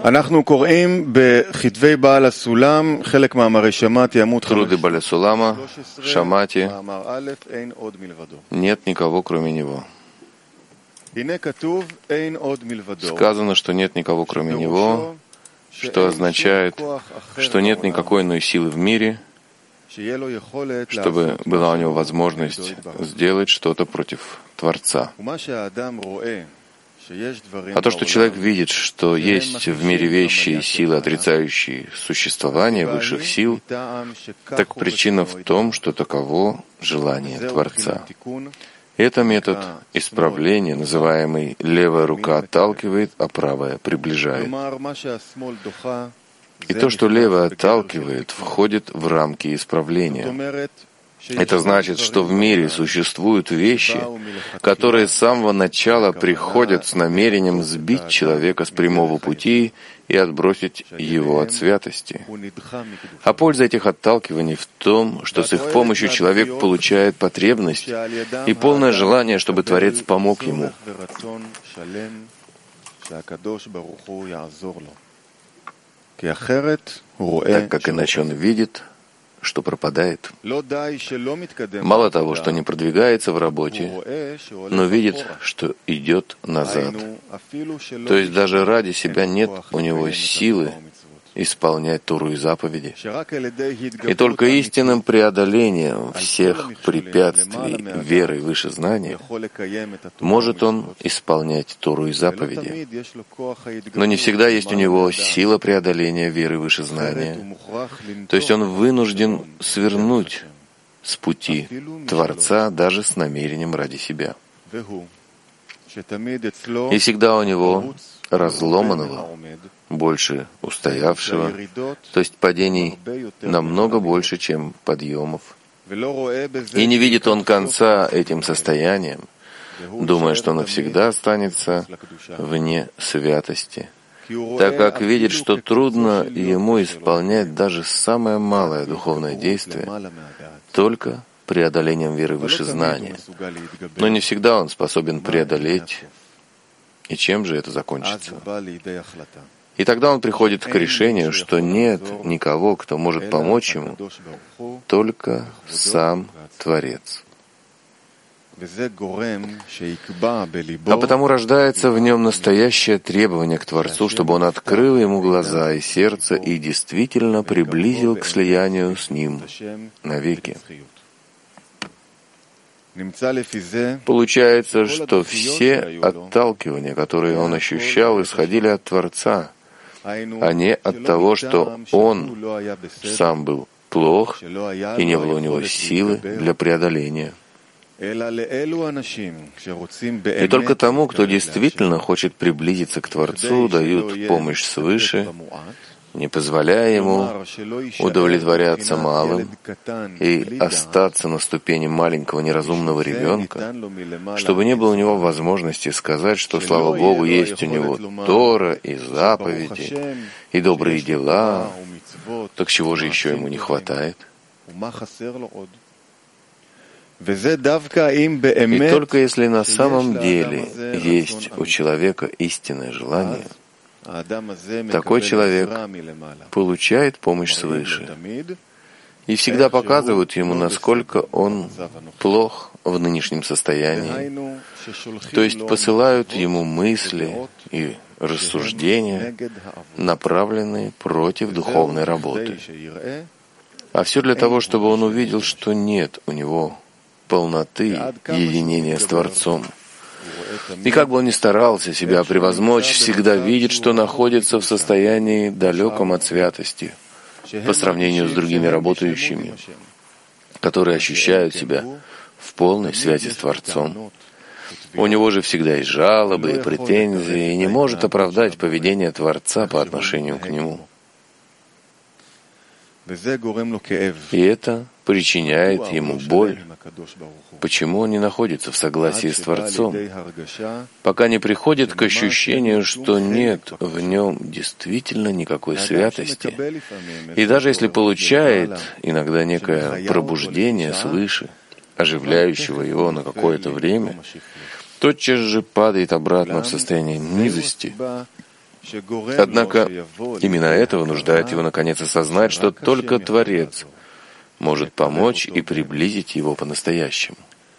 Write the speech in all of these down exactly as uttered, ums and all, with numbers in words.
Труды Бааля Сулама, Шамати, нет никого, кроме него. Сказано, что нет никого, кроме него, что означает, что нет никакой иной силы в мире, чтобы была у него возможность сделать что-то против Творца. А то, что человек видит, что есть в мире вещи и силы, отрицающие существование высших сил, так причина в том, что таково желание Творца. Это метод исправления, называемый «левая рука отталкивает, а правая приближает». И то, что левая отталкивает, входит в рамки исправления. Это значит, что в мире существуют вещи, которые с самого начала приходят с намерением сбить человека с прямого пути и отбросить его от святости. А польза этих отталкиваний в том, что с их помощью человек получает потребность и полное желание, чтобы Творец помог ему. Так как иначе он видит, что пропадает. Мало того, что не продвигается в работе, но видит, что идет назад. То есть даже ради себя нет у него силы исполнять Тору и заповеди. И только истинным преодолением всех препятствий веры выше знания может он исполнять Тору и заповеди. Но не всегда есть у него сила преодоления веры выше знания. То есть он вынужден свернуть с пути Творца даже с намерением ради себя. И всегда у него разломанного больше устоявшего, то есть падений намного больше, чем подъемов. И не видит он конца этим состоянием, думая, что навсегда останется вне святости, так как видит, что трудно ему исполнять даже самое малое духовное действие, только преодолением веры выше знания. Но не всегда он способен преодолеть. И чем же это закончится? И тогда он приходит к решению, что нет никого, кто может помочь ему, только сам Творец. А потому рождается в нем настоящее требование к Творцу, чтобы он открыл ему глаза и сердце и действительно приблизил к слиянию с ним навеки. Получается, что все отталкивания, которые он ощущал, исходили от Творца, а не от того, что он сам был плох и не было у него силы для преодоления. И только тому, кто действительно хочет приблизиться к Творцу, дают помощь свыше, не позволяя ему удовлетворяться малым и остаться на ступени маленького неразумного ребенка, чтобы не было у него возможности сказать, что, слава Богу, есть у него Тора и заповеди, и добрые дела, так чего же еще ему не хватает? И только если на самом деле есть у человека истинное желание, такой человек получает помощь свыше. И всегда показывают ему, насколько он плох в нынешнем состоянии. То есть посылают ему мысли и рассуждения, направленные против духовной работы. А все для того, чтобы он увидел, что нет у него полноты единения с Творцом. И как бы он ни старался себя превозмочь, всегда видит, что находится в состоянии далеком от святости по сравнению с другими работающими, которые ощущают себя в полной связи с Творцом. У него же всегда есть жалобы и претензии, и не может оправдать поведение Творца по отношению к нему. И это причиняет ему боль. Почему он не находится в согласии с Творцом? Пока не приходит к ощущению, что нет в нем действительно никакой святости. И даже если получает иногда некое пробуждение свыше, оживляющего его на какое-то время, тотчас же падает обратно в состояние низости Однако именно это вынуждает его наконец осознать, что только Творец может помочь и приблизить его по-настоящему.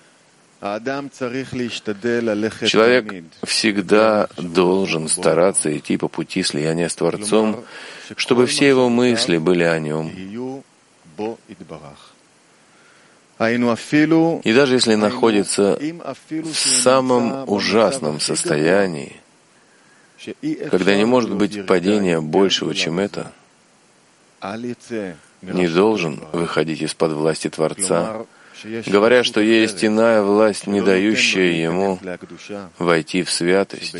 Человек всегда должен стараться идти по пути слияния с Творцом, чтобы все его мысли были о нем. И даже если находится в самом ужасном состоянии, когда не может быть падения большего, чем это, не должен выходить из-под власти Творца, говоря, что есть иная власть, не дающая ему войти в святость,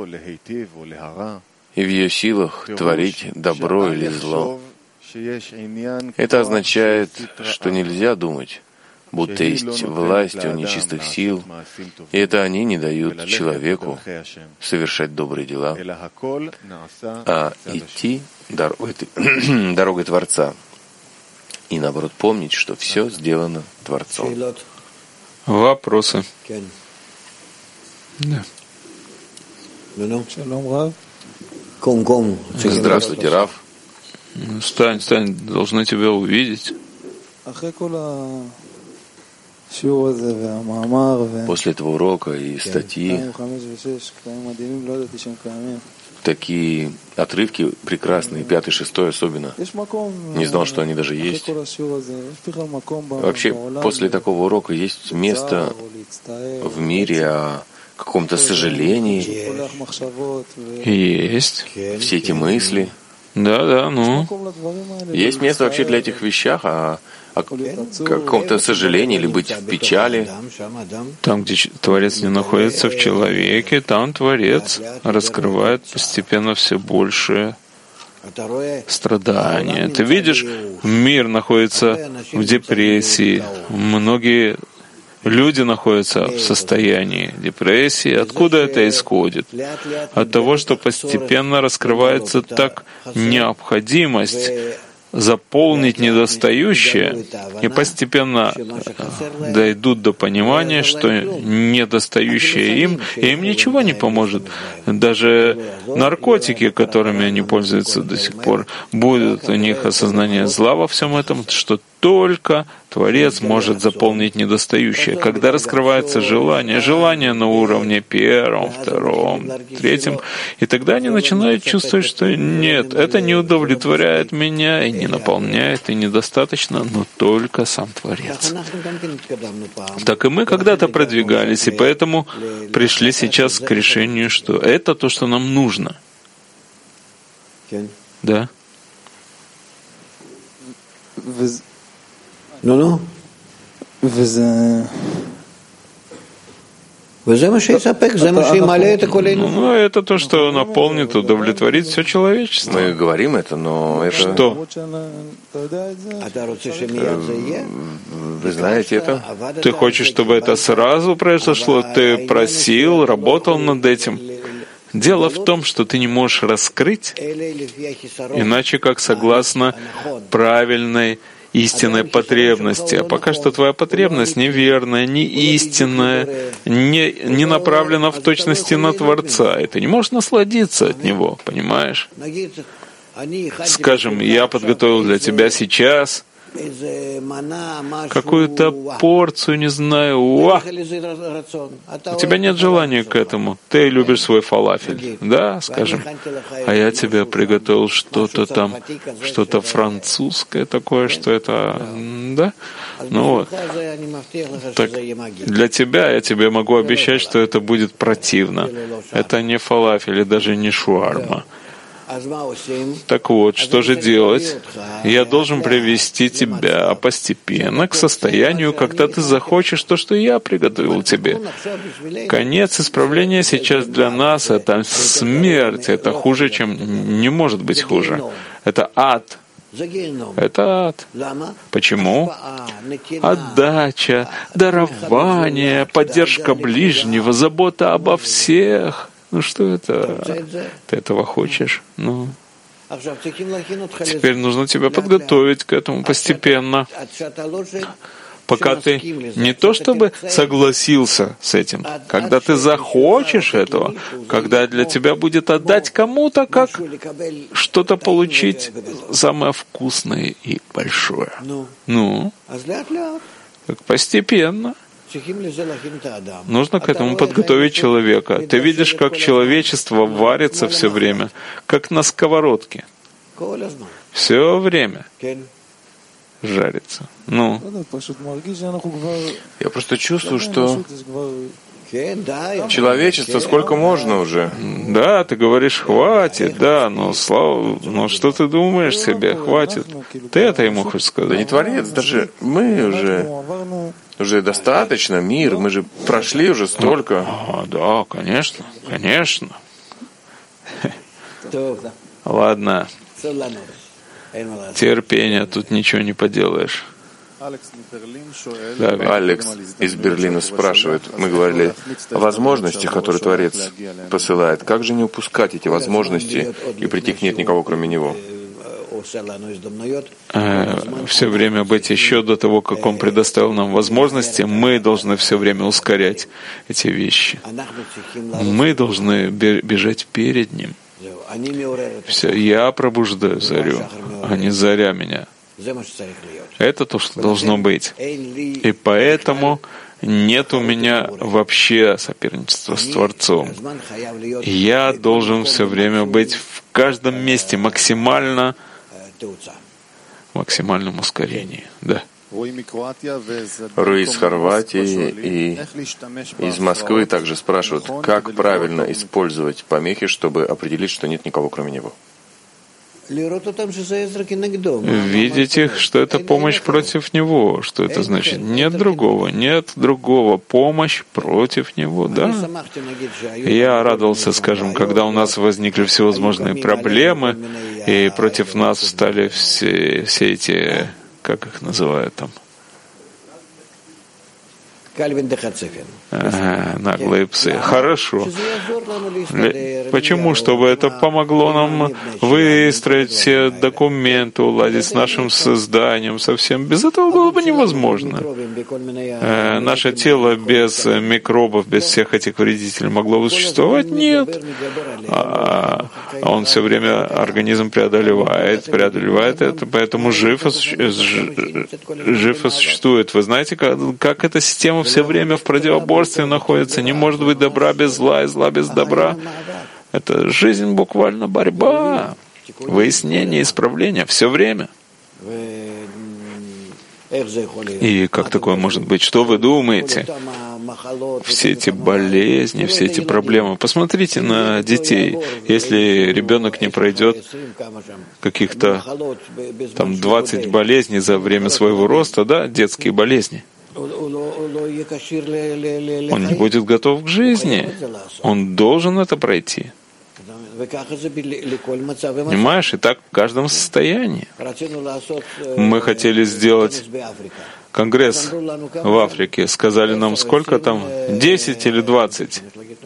и в ее силах творить добро или зло. Это означает, что нельзя думать, будто есть власть у нечистых сил, и это они не дают человеку совершать добрые дела, а идти дорогой, дорогой Творца. И наоборот помнить, что все сделано Творцом. Вопросы? Да. Здравствуйте, Рав. Стань, стань, должны тебя увидеть. После этого урока и статьи, такие отрывки прекрасные, пятый, шестой особенно. Не знал, что они даже есть. Вообще, после такого урока есть место в мире о каком-то сожалении. Есть. Все эти мысли. Да, да, ну. Есть место вообще для этих вещах, а о каком-то сожалении или быть в печали. Там, где Творец не находится в человеке, там Творец раскрывает постепенно все большее страдания. Ты видишь, мир находится в депрессии. Многие люди находятся в состоянии депрессии. Откуда это исходит? От того, что постепенно раскрывается так необходимость заполнить недостающее, и постепенно дойдут до понимания, что недостающее им, им ничего не поможет. Даже наркотики, которыми они пользуются до сих пор, будет у них осознание зла во всем этом, что только Творец может заполнить недостающее. Когда раскрывается желание, желание на уровне первом, втором, третьем, и тогда они начинают чувствовать, что нет, это не удовлетворяет меня и не наполняет, и недостаточно, но только сам Творец. Так и мы когда-то продвигались, и поэтому пришли сейчас к решению, что это то, что нам нужно. Да? Ну, ну. Ну, это то, что наполнит, удовлетворит все человечество. Мы говорим это, но это... Что? Вы знаете это? Ты хочешь, чтобы это сразу произошло? Ты просил, работал над этим. Дело в том, что ты не можешь раскрыть, иначе как согласно правильной истинной потребности. А пока что твоя потребность неверная, не истинная, не, не направлена в точности на Творца. И ты не можешь насладиться от Него, понимаешь? Скажем, я подготовил для тебя сейчас какую-то порцию, не знаю, уа! У тебя нет желания к этому. Ты любишь свой фалафель, да, скажем. А я тебе приготовил что-то там, что-то французское такое, что это, да? Ну вот. Так для тебя я тебе могу обещать, что это будет противно. Это не фалафель и даже не шуарма. Так вот, что же делать? Я должен привести тебя постепенно к состоянию, когда ты захочешь то, что я приготовил тебе. Конец исправления сейчас для нас — это смерть. Это хуже, чем не может быть хуже. Это ад. Это ад. Почему? Отдача, дарование, поддержка ближнего, забота обо всех. Ну что это? Ты этого хочешь? Ну. Теперь нужно тебя подготовить к этому постепенно, пока ты не то чтобы согласился с этим, когда ты захочешь этого, когда для тебя будет отдать кому-то, как что-то получить самое вкусное и большое. Ну, так постепенно. Нужно к этому подготовить человека. Ты видишь, как человечество варится все время, как на сковородке. Все время жарится. Ну. Я просто чувствую, что человечество сколько можно уже. Да, ты говоришь, хватит, да, но слава, но что ты думаешь себе, хватит? Ты это ему хочешь сказать? Да не Творец, даже мы уже, уже достаточно, мир, мы же прошли уже столько. А, да, конечно, конечно. Ладно. Терпение, тут ничего не поделаешь. Да, Алекс из Берлина спрашивает, мы говорили о возможностях, которые Творец посылает. Как же не упускать эти возможности и прийти к нет никого, кроме Него? Все время быть еще до того, как Он предоставил нам возможности, мы должны все время ускорять эти вещи. Мы должны бежать перед Ним. Все, я пробуждаю зарю, а не заря меня. Это то, что должно быть. И поэтому нет у меня вообще соперничества с Творцом. Я должен все время быть в каждом месте максимально, максимальном ускорении. Да. Руи из Хорватии и из Москвы также спрашивают, как правильно использовать помехи, чтобы определить, что нет никого, кроме него. Видеть их, что это помощь против него. Что это значит? Нет другого, нет другого. Помощь против него, да. Я радовался, скажем, когда у нас возникли всевозможные проблемы, и против нас встали все, все эти, как их называют там, Ага, наглые псы. Хорошо. Почему? Чтобы это помогло нам выстроить все документы, уладить с нашим созданием совсем. Без этого было бы невозможно. Э, наше тело без микробов, без всех этих вредителей могло бы существовать? Нет. А он все время, организм преодолевает, преодолевает это, поэтому жив и, жив и существует. Вы знаете, как, как эта система все время в противоборстве находится. Не может быть добра без зла и зла без добра. Это жизнь буквально борьба, выяснение, исправление все время. И как такое может быть? Что вы думаете? Все эти болезни, все эти проблемы. Посмотрите на детей. Если ребенок не пройдет каких-то там двадцать болезней за время своего роста, да, детские болезни, он не будет готов к жизни. Он должен это пройти. Понимаешь? И так в каждом состоянии. Мы хотели сделать конгресс в Африке. Сказали нам, сколько там? десять или двадцать?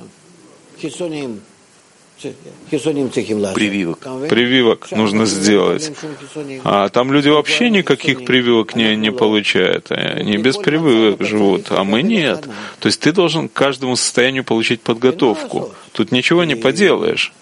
Прививок. Прививок нужно сделать. А там люди вообще никаких прививок не, не получают. Они без прививок живут, а мы нет. То есть ты должен к каждому состоянию получить подготовку. Тут ничего не поделаешь.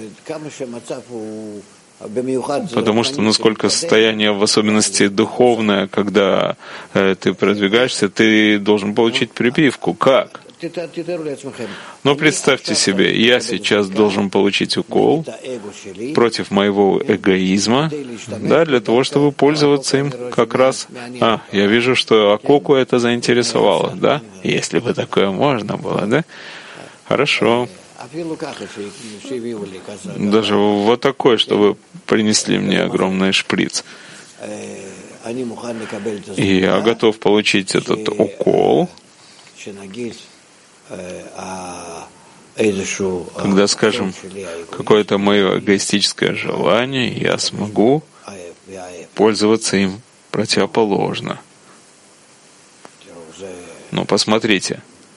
Потому что насколько состояние, в особенности духовное, когда э, ты продвигаешься, ты должен получить прививку. Как? Но представьте себе, я сейчас должен получить укол против моего эгоизма, да, для того, чтобы пользоваться им как раз. А, я вижу, что Акоку это заинтересовало, да? Если бы такое можно было, да? Хорошо. Даже вот такой, чтобы принесли мне огромный шприц. И я готов получить этот укол, когда, скажем, какое-то мое эгоистическое желание, я смогу пользоваться им противоположно. Но посмотрите,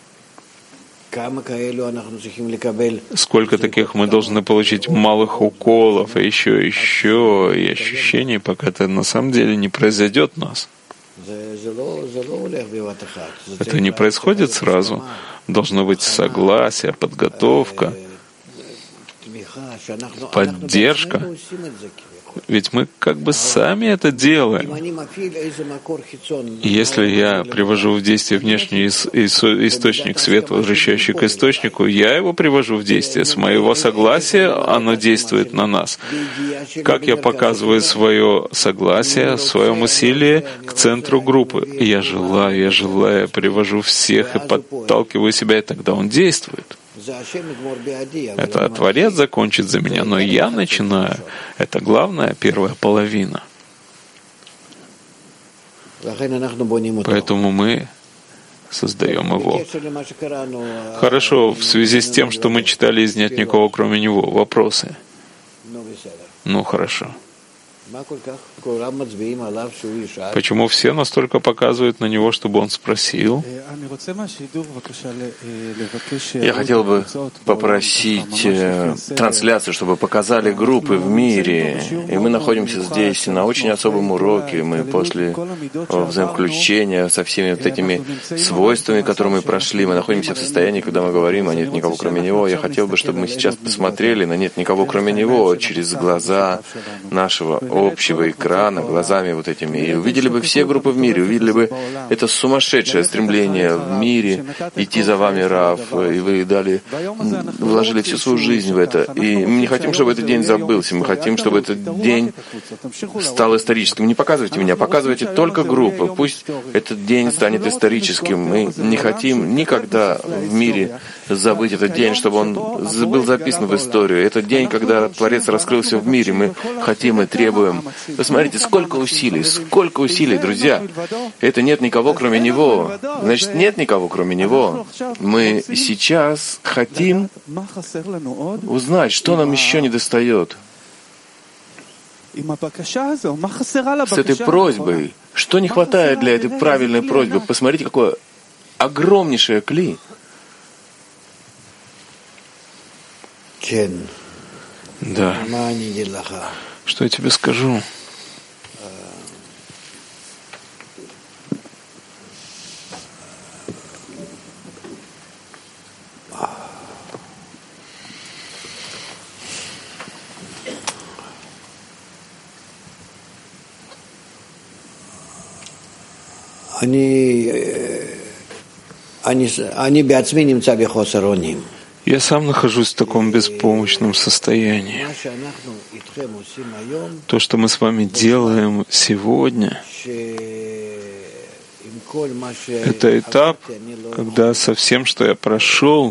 сколько таких мы должны получить малых уколов, и еще, еще, и ощущений, пока это на самом деле не произойдет у нас. Это не происходит сразу. Должно быть согласие, подготовка, поддержка. Ведь мы как бы сами это делаем. И если я привожу в действие внешний источник, свет, возвращающий к источнику, я его привожу в действие. С моего согласия оно действует на нас. Как я показываю свое согласие, в своем усилии к центру группы? Я желаю, я желаю, привожу всех и подталкиваю себя, и тогда он действует. Это Творец закончит за меня, но я начинаю. Это главная первая половина. Поэтому мы создаем его. Хорошо, в связи с тем, что мы читали из «Нет никого, кроме него», вопросы? Ну, хорошо. Почему все настолько показывают на него, чтобы он спросил? Я хотел бы попросить э, трансляцию, чтобы показали группы в мире. И мы находимся здесь на очень особом уроке. Мы после взаимовключения со всеми вот этими свойствами, которые мы прошли, мы находимся в состоянии, когда мы говорим, а нет никого кроме него. Я хотел бы, чтобы мы сейчас посмотрели на нет никого кроме него через глаза нашего общего экрана, глазами вот этими, и увидели бы все группы в мире, увидели бы это сумасшедшее стремление в мире идти за вами, Рав, и вы дали, вложили всю свою жизнь в это. И мы не хотим, чтобы этот день забылся, мы хотим, чтобы этот день стал историческим. Не показывайте меня, показывайте только группы. Пусть этот день станет историческим. Мы не хотим никогда в мире забыть этот день, чтобы он был записан в историю. Этот день, когда Творец раскрылся в мире, мы хотим и требуем. Посмотрите, сколько усилий, сколько усилий, друзья. Это нет никого, кроме Него. Значит, нет никого, кроме Него. Мы сейчас хотим узнать, что нам еще недостает. С этой просьбой, что не хватает для этой правильной просьбы? Посмотрите, какое огромнейшее кли. Да. Что я тебе скажу? Я сам нахожусь в таком беспомощном состоянии. То, что мы с вами делаем сегодня, это этап, когда со всем, что я прошел,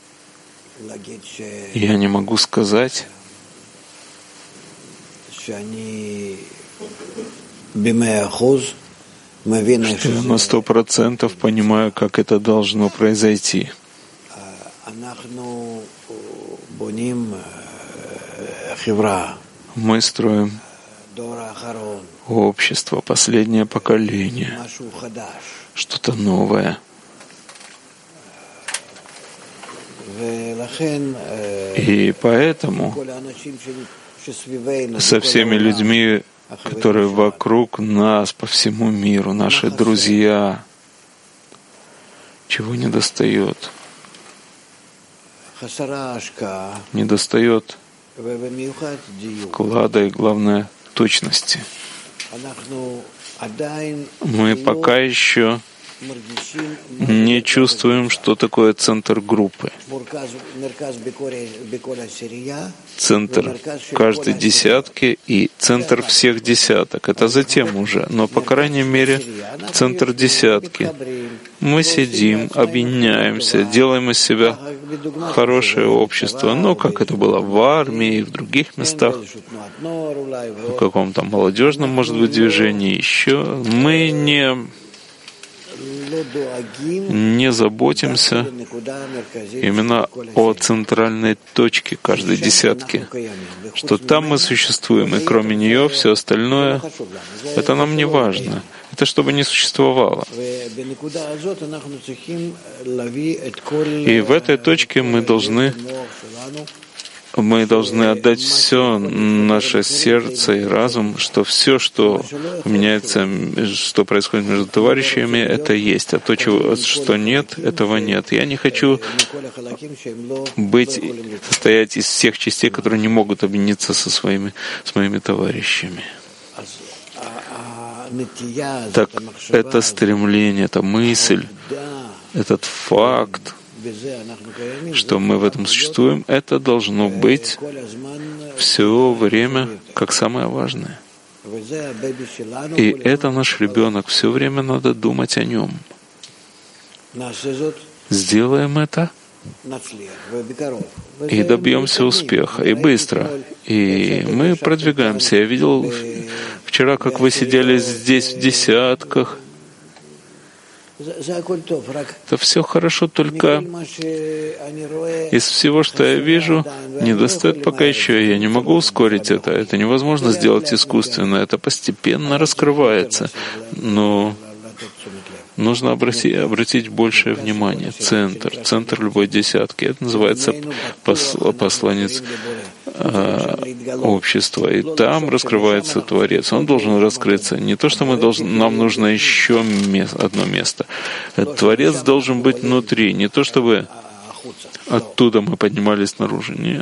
я не могу сказать, что я на сто процентов понимаю, как это должно произойти. Мы строим общество, последнее поколение, что-то новое. И поэтому со всеми людьми, которые вокруг нас, по всему миру, наши друзья, чего недостает? Недостает вклада и, главное, точности. Мы пока еще не чувствуем, что такое центр группы. Центр каждой десятки и центр всех десяток. Это затем уже. Но, по крайней мере, центр десятки. Мы сидим, объединяемся, делаем из себя хорошее общество. Ну, как это было в армии и в других местах, в каком-то молодежном, может быть, движении еще. Мы не... не заботимся именно о центральной точке каждой десятки, что там мы существуем, и кроме нее все остальное, это нам не важно. Это чтобы не существовало. И в этой точке мы должны мы должны отдать все наше сердце и разум, что все, что меняется, что происходит между товарищами, это есть, а то, чего, что нет, этого нет. Я не хочу быть, состоять из всех частей, которые не могут объединиться со своими, с моими товарищами. Так это стремление, эта мысль, этот факт, что мы в этом существуем, это должно быть все время как самое важное. И это наш ребенок, все время надо думать о нем. Сделаем это и добьемся успеха, и быстро. И мы продвигаемся. Я видел вчера, как вы сидели здесь в десятках. Это все хорошо, только из всего, что я вижу, недостает пока еще. Я не могу ускорить это. Это невозможно сделать искусственно. Это постепенно раскрывается. Но нужно обратить, обратить большее внимание. Центр. Центр любой десятки. Это называется посл, посланец э, общества. И там раскрывается Творец. Он должен раскрыться. Не то, что мы должны, нам нужно еще мест, одно место. Творец должен быть внутри. Не то, чтобы оттуда мы поднимались снаружи. Нет.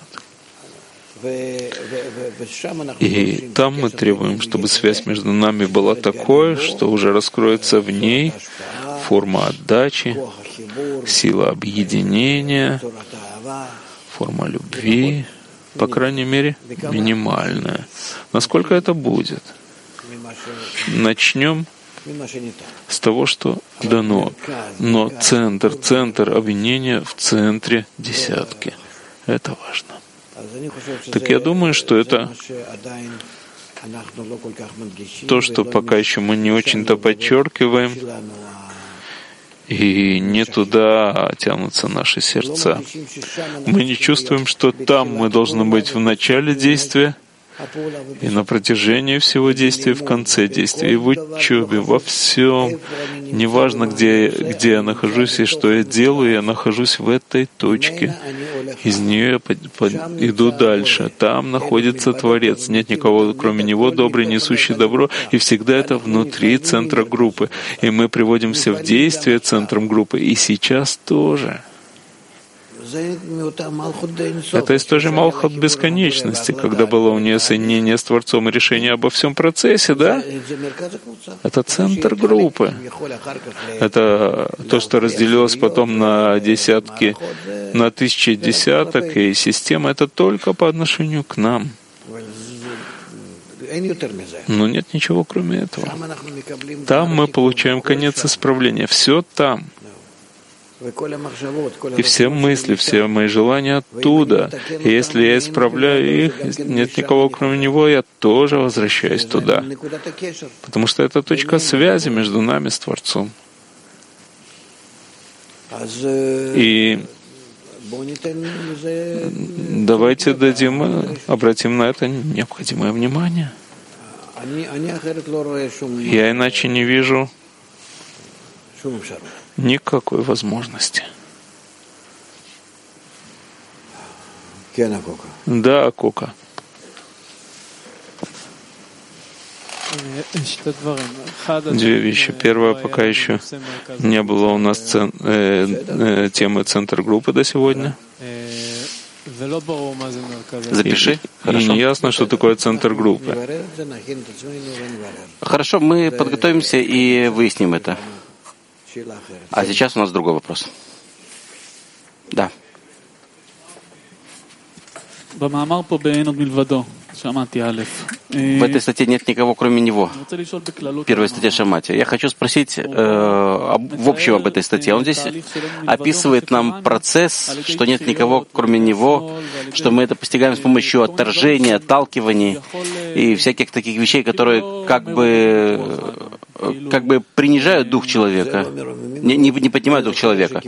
И там мы требуем, чтобы связь между нами была такой, что уже раскроется в ней форма отдачи, сила объединения, форма любви, по крайней мере, минимальная. Насколько это будет? Начнем с того, что дано. Но центр, центр объединения в центре десятки. Это важно. Так я думаю, что это то, что пока еще мы не очень-то подчеркиваем, и не туда тянутся наши сердца. Мы не чувствуем, что там мы должны быть в начале действия, и на протяжении всего действия, в конце действия, и в учебе, во всем. Неважно, где, где я нахожусь и что я делаю, я нахожусь в этой точке. Из нее я под, под, иду дальше. Там находится Творец. Нет никого, кроме Него, добрый, несущий добро. И всегда это внутри центра группы. И мы приводимся в действие центром группы. И сейчас тоже. Это из той же Малхут бесконечности, когда было у нее соединение с Творцом и решение обо всем процессе, да? Это центр группы. Это то, что разделилось потом на десятки, на тысячи десяток, и система это только по отношению к нам. Но нет ничего кроме этого. Там мы получаем конец исправления. Все там. И все мысли, все мои желания оттуда. И если я исправляю их, нет никого кроме Него, я тоже возвращаюсь туда. Потому что это точка связи между нами с Творцом. И давайте дадим, обратим на это необходимое внимание. Я иначе не вижу никакой возможности. Да, Кока. Две вещи. Первое, пока еще не было у нас цен, э, э, темы центр группы до сегодня. Запиши. И, и не ясно, что такое центр группы. Хорошо, мы подготовимся и выясним это. А сейчас у нас другой вопрос. Да. В этой статье нет никого, кроме него. Первая статья Шамати. Я хочу спросить э, об, в общем об этой статье. Он здесь описывает нам процесс, что нет никого, кроме него, что мы это постигаем с помощью отторжения, отталкиваний и всяких таких вещей, которые как бы, как бы принижают дух человека, не, не, не поднимают дух человека.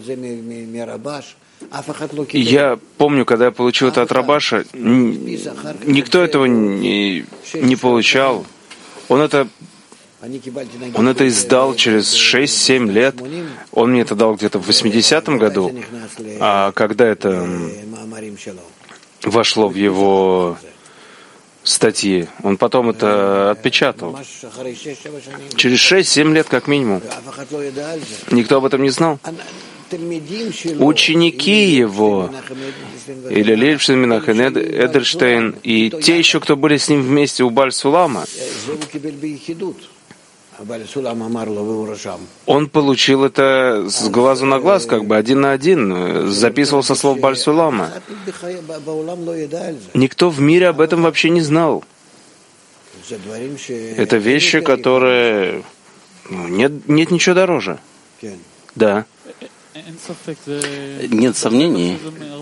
Я помню, когда я получил это от Рабаша, никто этого не, не получал. Он это, он это издал через шесть-семь лет. Он мне это дал где-то в восьмидесятом году. А когда это вошло в его статьи. Он потом это отпечатал. Через шесть-семь лет как минимум. Никто об этом не знал. Ученики его, или Лейбштейн, Менахем Эдельштейн, и те еще, кто были с ним вместе у Баль-Сулама, он получил это с глазу на глаз, как бы один на один, записывал со слов Баль-Сулама. Никто в мире об этом вообще не знал. Это вещи, которые... Нет, нет ничего дороже. Да. Нет сомнений.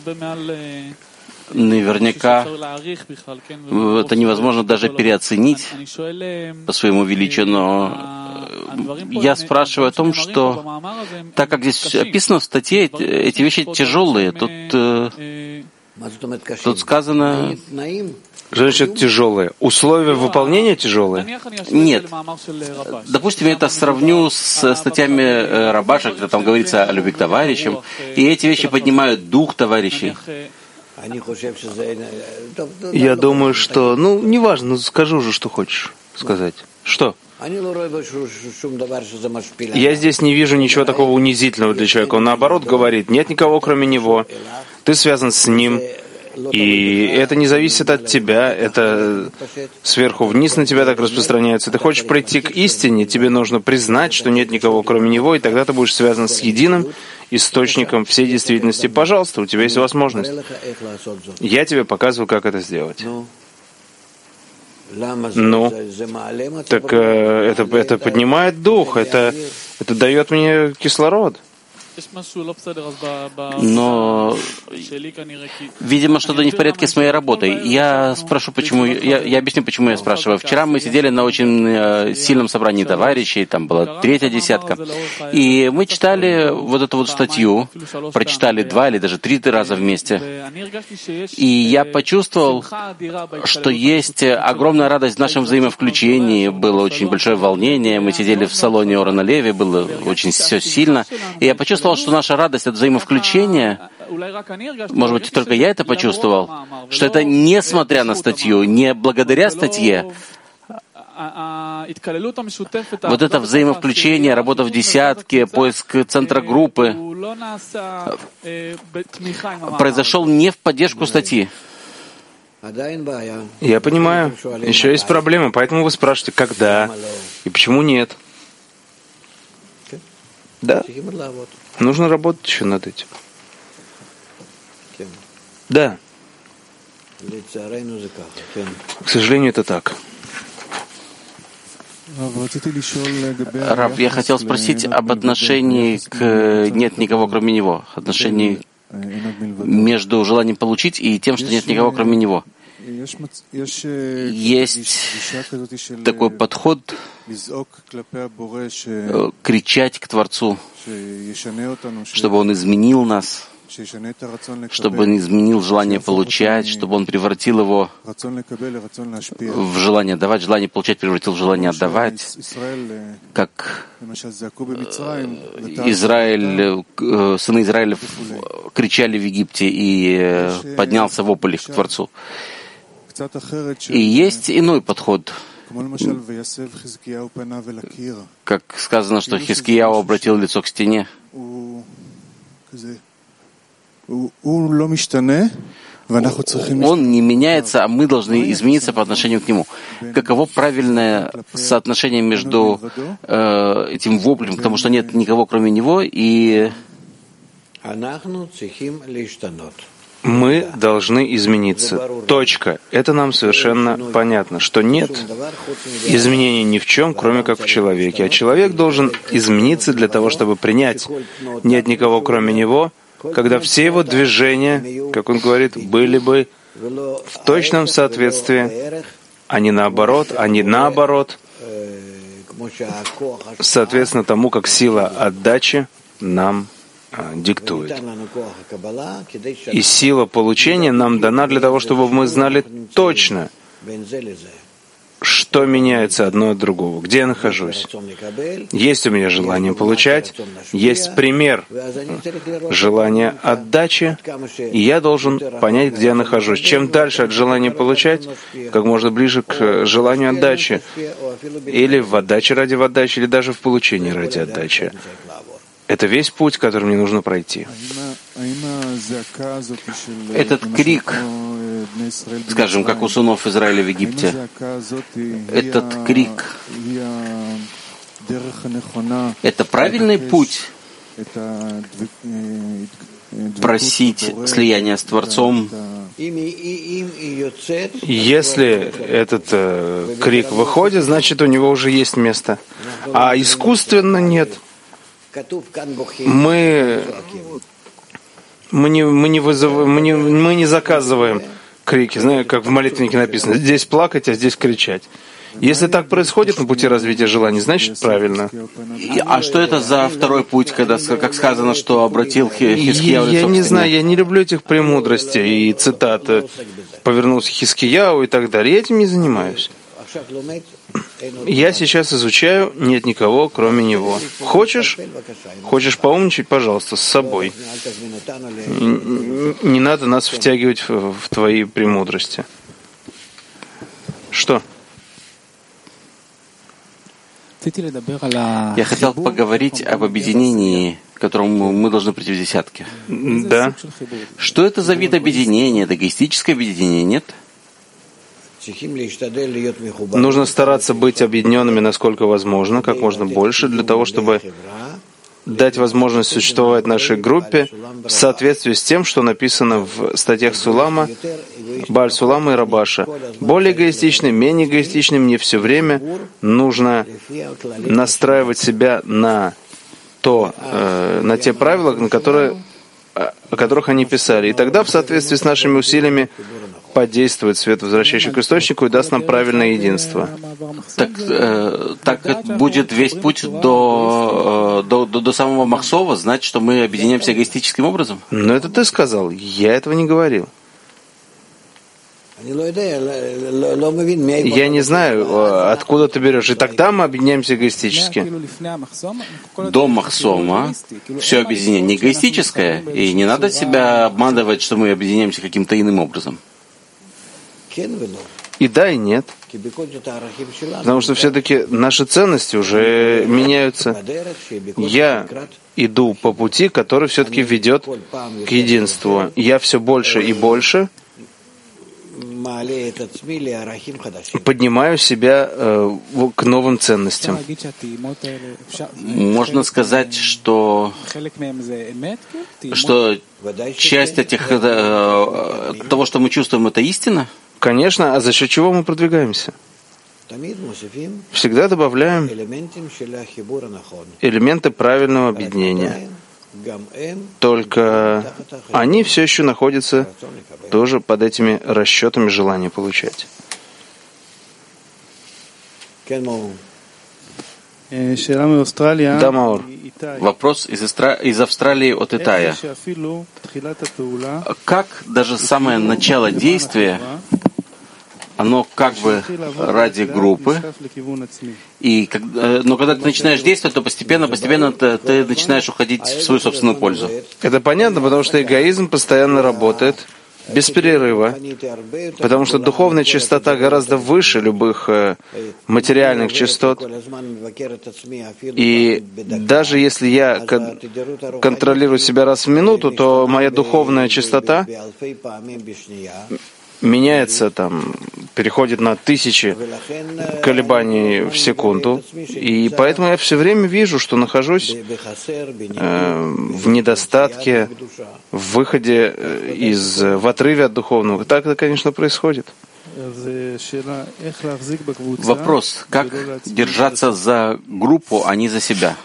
Наверняка это невозможно даже переоценить по своему величию, но я спрашиваю о том, что так как здесь описано в статье, эти вещи тяжелые. Тут, тут сказано... Что значит тяжелые? Условия выполнения тяжелые? Нет. Допустим, я это сравню с статьями Рабаша, где там говорится о любви к товарищам, и эти вещи поднимают дух товарищей. Я думаю, что... Ну, неважно, ну, скажу же, что хочешь сказать. Что? Я здесь не вижу ничего такого унизительного для человека. Он наоборот говорит, нет никого кроме него. Ты связан с ним. И это не зависит от тебя, это сверху вниз на тебя так распространяется. Ты хочешь прийти к истине, тебе нужно признать, что нет никого кроме него, и тогда ты будешь связан с единым источником всей действительности. Пожалуйста, у тебя есть возможность. Я тебе показываю, как это сделать. Ну, так э, это, это поднимает дух, это, это дает мне кислород. Но, видимо, что-то не в порядке с моей работой. Я спрошу, почему. Я, я объясню, почему я спрашиваю. Вчера мы сидели на очень э, сильном собрании товарищей, там была третья десятка, и мы читали вот эту вот статью, прочитали два или даже три раза вместе. И я почувствовал, что есть огромная радость в нашем взаимовключении, было очень большое волнение, мы сидели в салоне Орона Леви, было очень все сильно, и я почувствовал, что наша радость от взаимовключения, может быть, только я это почувствовал, что это несмотря на статью, не благодаря статье, вот это взаимовключение, работа в десятке, поиск центра группы произошел не в поддержку статьи. Я понимаю, еще есть проблема, поэтому вы спрашиваете, когда и почему нет. Да. Нужно работать еще над этим. Да. К сожалению, это так. Раб, я хотел спросить об отношении к «нет никого, кроме него», отношении между желанием получить и тем, что нет никого, кроме него. Есть такой подход кричать к Творцу, чтобы Он изменил нас, чтобы Он изменил желание получать, чтобы Он превратил его в желание давать, желание получать превратил в желание отдавать, как Израиль, сыны Израиля кричали в Египте и поднялся вопль к Творцу. И есть иной подход, как сказано, что Хискияу обратил лицо к стене. Он не меняется, а мы должны измениться по отношению к нему. Каково правильное соотношение между э, этим воплем, потому что нет никого кроме него, и мы должны измениться. Точка. Это нам совершенно понятно, что нет изменений ни в чем, кроме как в человеке. А человек должен измениться для того, чтобы принять нет никого кроме него, когда все его движения, как он говорит, были бы в точном соответствии, а не наоборот, а не наоборот, соответственно тому, как сила отдачи нам диктует. И сила получения нам дана для того, чтобы мы знали точно, что меняется одно от другого, где я нахожусь. Есть у меня желание получать, есть пример желания отдачи, и я должен понять, где я нахожусь. Чем дальше от желания получать, как можно ближе к желанию отдачи, или в отдаче ради отдачи, или даже в получении ради отдачи. Это весь путь, который мне нужно пройти. Этот крик, скажем, как у сынов Израиля в Египте, этот крик, это правильный путь просить слияния с Творцом? Если этот э, крик выходит, значит, у него уже есть место. А искусственно нет. Мы, мы, не, мы, не, вызываем, мы, не, мы не заказываем крики, знаете, как в молитвеннике написано, здесь плакать, а здесь кричать. Если так происходит на пути развития желаний, значит правильно. А что это за второй путь, когда, как сказано, что обратил Хискияу лицо Я к не стене? знаю, я не люблю этих премудростей и цитат. Повернулся к Хискияу и так далее. Я этим не занимаюсь. Я сейчас изучаю, нет никого, кроме него. Хочешь? Хочешь поумничать, пожалуйста, с собой. Не, не надо нас втягивать в, в твои премудрости. Что? Я хотел поговорить об объединении, к которому мы должны прийти в десятке. Да. Что это за вид объединения? Это эгоистическое объединение, нет? Нужно стараться быть объединенными насколько возможно, как можно больше, для того, чтобы дать возможность существовать нашей группе в соответствии с тем, что написано в статьях Сулама, Бааль Сулама и Рабаша. Более эгоистичным, менее эгоистичным, не все время нужно настраивать себя на то, э, на те правила, на которые, о которых они писали. И тогда, в соответствии с нашими усилиями, подействует свет, возвращающий к источнику, и даст нам правильное единство. Так, э, так будет весь путь до, до, до, до самого Махсова, знать, что мы объединяемся эгоистическим образом? Но это ты сказал, я этого не говорил. Я не знаю, откуда ты берешь. И тогда мы объединяемся эгоистически. До Махсома все объединение эгоистическое, и не надо себя обманывать, что мы объединяемся каким-то иным образом. И да, и нет. Потому что все-таки наши ценности уже меняются. Я иду по пути, который все-таки ведет к единству. Я все больше и больше поднимаю себя э, к новым ценностям. Можно сказать, что, что часть этих, э, того, что мы чувствуем, это истина? Конечно, а за счет чего мы продвигаемся? Всегда добавляем элементы правильного объединения. Только они все еще находятся тоже под этими расчетами желания получать. Да, Маур. Вопрос из, Истра... из Австралии от Итая. Как даже самое начало действия, оно как бы ради группы, и, но когда ты начинаешь действовать, то постепенно, постепенно ты, ты начинаешь уходить в свою собственную пользу. Это понятно, потому что эгоизм постоянно работает без перерыва, потому что духовная частота гораздо выше любых э, материальных частот. И даже если я кон- контролирую себя раз в минуту, то моя духовная частота меняется, там, переходит на тысячи колебаний в секунду. И поэтому я все время вижу, что нахожусь э, в недостатке, в выходе из, в отрыве от духовного. Так это, конечно, происходит. Вопрос, как держаться за группу, а не за себя?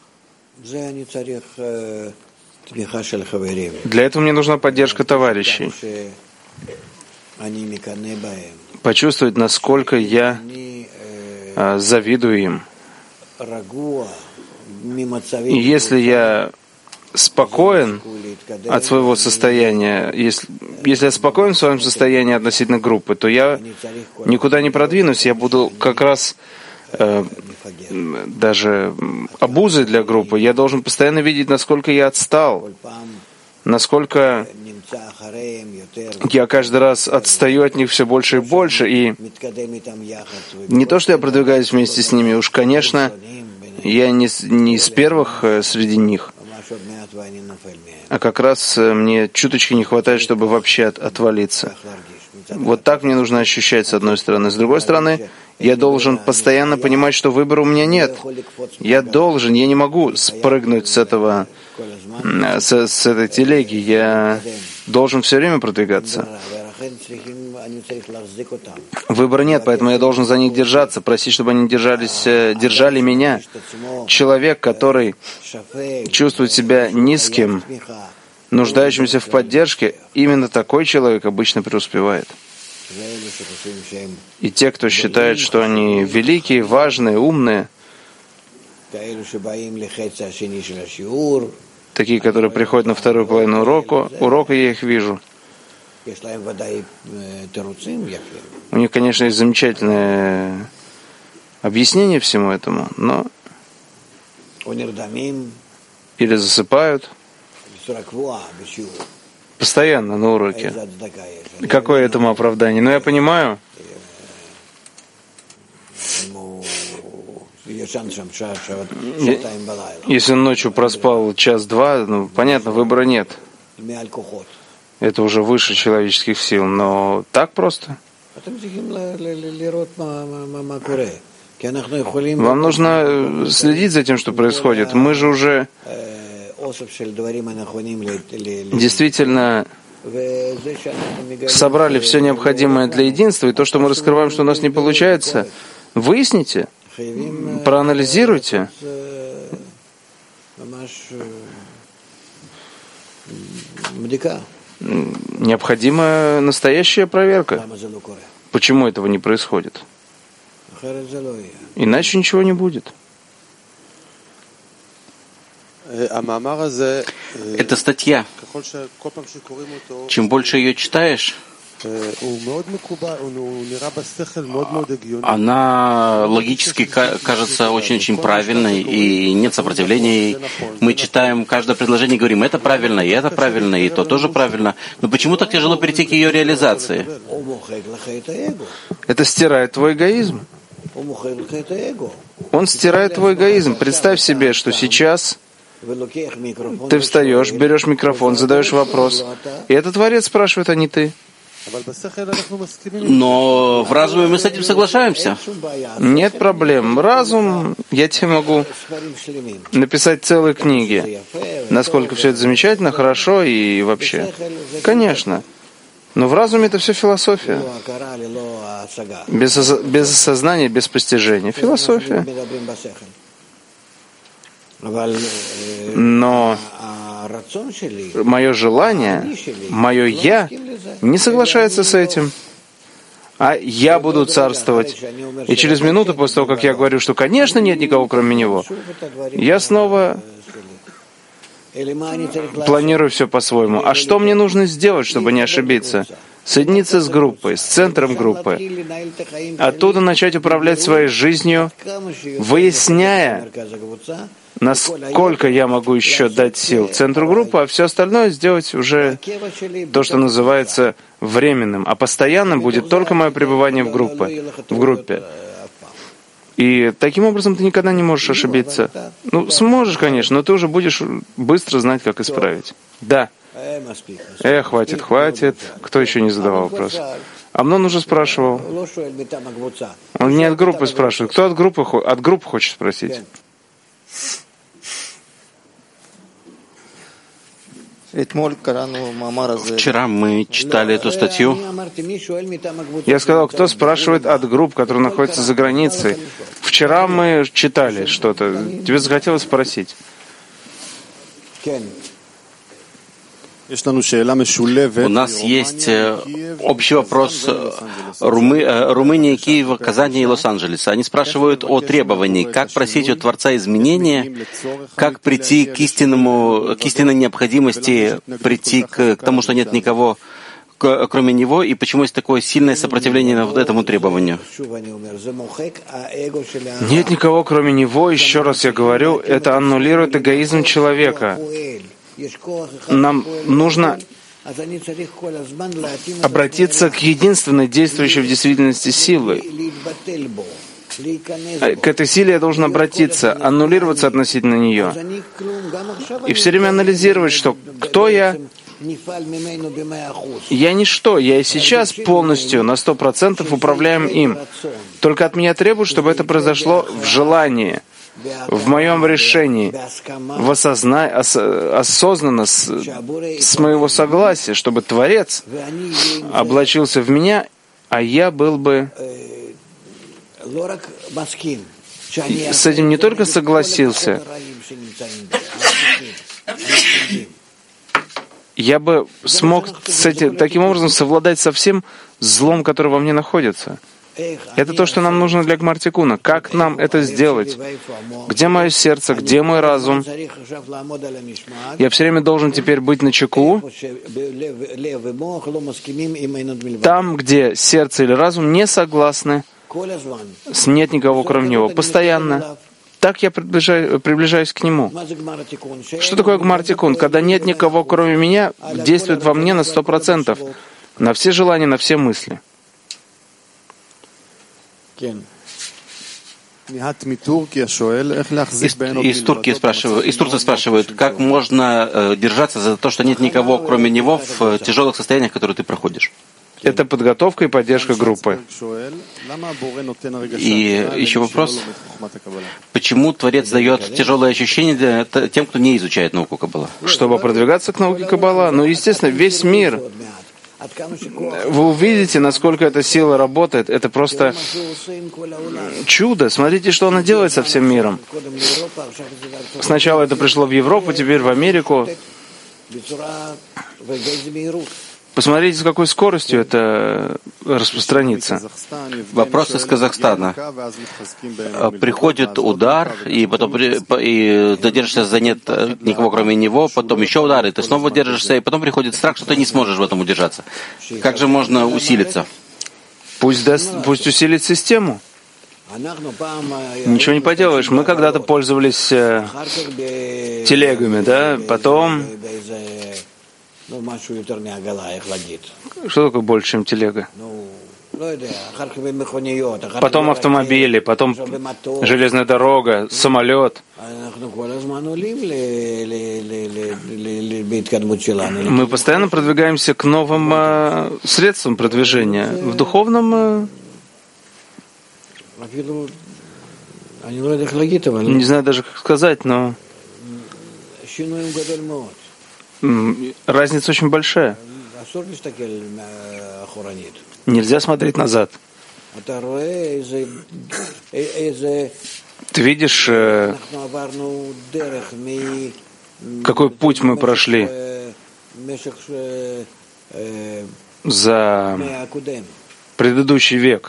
Для этого мне нужна поддержка товарищей. Почувствовать, насколько я э, завидую им. И если я спокоен от своего состояния, если, если я спокоен в своем состоянии относительно группы, то я никуда не продвинусь, я буду как раз э, даже обузой для группы. Я должен постоянно видеть, насколько я отстал, насколько я каждый раз отстаю от них все больше и больше, и не то, что я продвигаюсь вместе с ними, уж, конечно, я не, не из первых среди них, а как раз мне чуточки не хватает, чтобы вообще от, отвалиться. Вот так мне нужно ощущать, с одной стороны. С другой стороны, я должен постоянно понимать, что выбора у меня нет. Я должен, я не могу спрыгнуть с этого, с, с этой телеги. Я должен все время продвигаться. Выбора нет, поэтому я должен за них держаться, просить, чтобы они держались, держали меня. Человек, который чувствует себя низким, нуждающимся в поддержке, именно такой человек обычно преуспевает. И те, кто считает, что они великие, важные, умные, такие, которые приходят на вторую половину урока, урока я их вижу. У них, конечно, есть замечательное объяснение всему этому, но или засыпают постоянно на уроке. Какое этому оправдание? Но я понимаю, если он ночью проспал час-два, ну, понятно, выбора нет. Это уже выше человеческих сил, но так просто. Вам нужно следить за тем, что происходит. Мы же уже действительно собрали все необходимое для единства, и то, что мы раскрываем, что у нас не получается, выясните, проанализируйте. Необходима настоящая проверка. Почему этого не происходит? Иначе ничего не будет. Эта статья, чем больше ее читаешь, она логически кажется очень-очень правильной, и нет сопротивления. Мы читаем каждое предложение и говорим, это правильно, и это правильно, и то тоже правильно. Но почему так тяжело перейти к ее реализации? Это стирает твой эгоизм. Он стирает твой эгоизм. Представь себе, что сейчас ты встаешь, берешь микрофон, задаешь вопрос, и этот Творец спрашивает, а не ты. Но в разуме мы с этим соглашаемся. Нет проблем. Разум, я тебе могу написать целые книги, насколько все это замечательно, хорошо и вообще. Конечно. Но в разуме это все философия. Без, ос- без осознания, без постижения. Философия. Но мое желание, мое «я» не соглашается с этим. А я буду царствовать. И через минуту, после того, как я говорю, что, конечно, нет никого, кроме него, я снова планирую все по-своему. А что мне нужно сделать, чтобы не ошибиться? Соединиться с группой, с центром группы. Оттуда начать управлять своей жизнью, выясняя, насколько я могу еще дать сил центру группы, а все остальное сделать уже то, что называется временным. А постоянным будет только мое пребывание в группе. В группе. И таким образом ты никогда не можешь ошибиться. Ну, сможешь, конечно, но ты уже будешь быстро знать, как исправить. Да. Э, хватит, хватит. Кто еще не задавал вопрос? Амнон уже спрашивал. Он не от группы спрашивает. Кто от группы, от группы хочет спросить? Вчера мы читали эту статью. Я сказал, кто спрашивает от групп, которые находятся за границей. Вчера мы читали что-то. Тебе захотелось спросить? У нас есть общий вопрос Румы, Румынии, Киева, Казани и Лос-Анджелеса. Они спрашивают о требовании, как просить у Творца изменения, как прийти к истинному, к истинной необходимости, прийти к, к тому, что нет никого, к, кроме Него, и почему есть такое сильное сопротивление вот этому требованию. Нет никого, кроме Него, еще раз я говорю, это аннулирует эгоизм человека. Нам нужно обратиться к единственной действующей в действительности силы. К этой силе я должен обратиться, аннулироваться относительно нее. И все время анализировать, что кто я. Я ничто, я и сейчас полностью на сто процентов управляем им. Только от меня требуют, чтобы это произошло в желании, в моем решении, в осозна... ос... осознанно, с... с моего согласия, чтобы Творец облачился в меня, а я был бы с этим не только согласился, я бы смог с этим, таким образом совладать со всем злом, которое во мне находится. Это то, что нам нужно для Гмар Тикуна. Как нам это сделать? Где мое сердце? Где мой разум? Я все время должен теперь быть начеку. Там, где сердце или разум не согласны, нет никого кроме него. Постоянно. Так я приближаюсь, приближаюсь к нему. Что такое Гмар Тикун? Когда нет никого, кроме меня, действует во мне на сто процентов, на все желания, на все мысли. Из, из Турции спрашивают, из Турции спрашивают, как можно э, держаться за то, что нет никого, кроме него, в тяжелых состояниях, которые ты проходишь. Это подготовка и поддержка группы. И еще вопрос, почему Творец дает тяжелые ощущения для тем, кто не изучает науку Каббала? Чтобы продвигаться к науке Каббала, ну, естественно, весь мир. Вы увидите, насколько эта сила работает. Это просто чудо. Смотрите, что она делает со всем миром. Сначала это пришло в Европу, теперь в Америку. Посмотрите, с какой скоростью это распространится. Вопрос из Казахстана. Приходит удар, и потом и ты держишься за нет никого, кроме него, потом еще удар, и ты снова держишься, и потом приходит страх, что ты не сможешь в этом удержаться. Как же можно усилиться? Пусть, даст, пусть усилит систему. Ничего не поделаешь. Мы когда-то пользовались э, телегами, да, потом... Что такое больше, чем телега? Потом автомобили, потом железная дорога, самолет. Мы постоянно продвигаемся к новым э, средствам продвижения. В духовном... Э, не знаю даже, как сказать, но... Разница очень большая. Нельзя смотреть назад. Ты видишь, э, какой путь мы прошли за предыдущий век.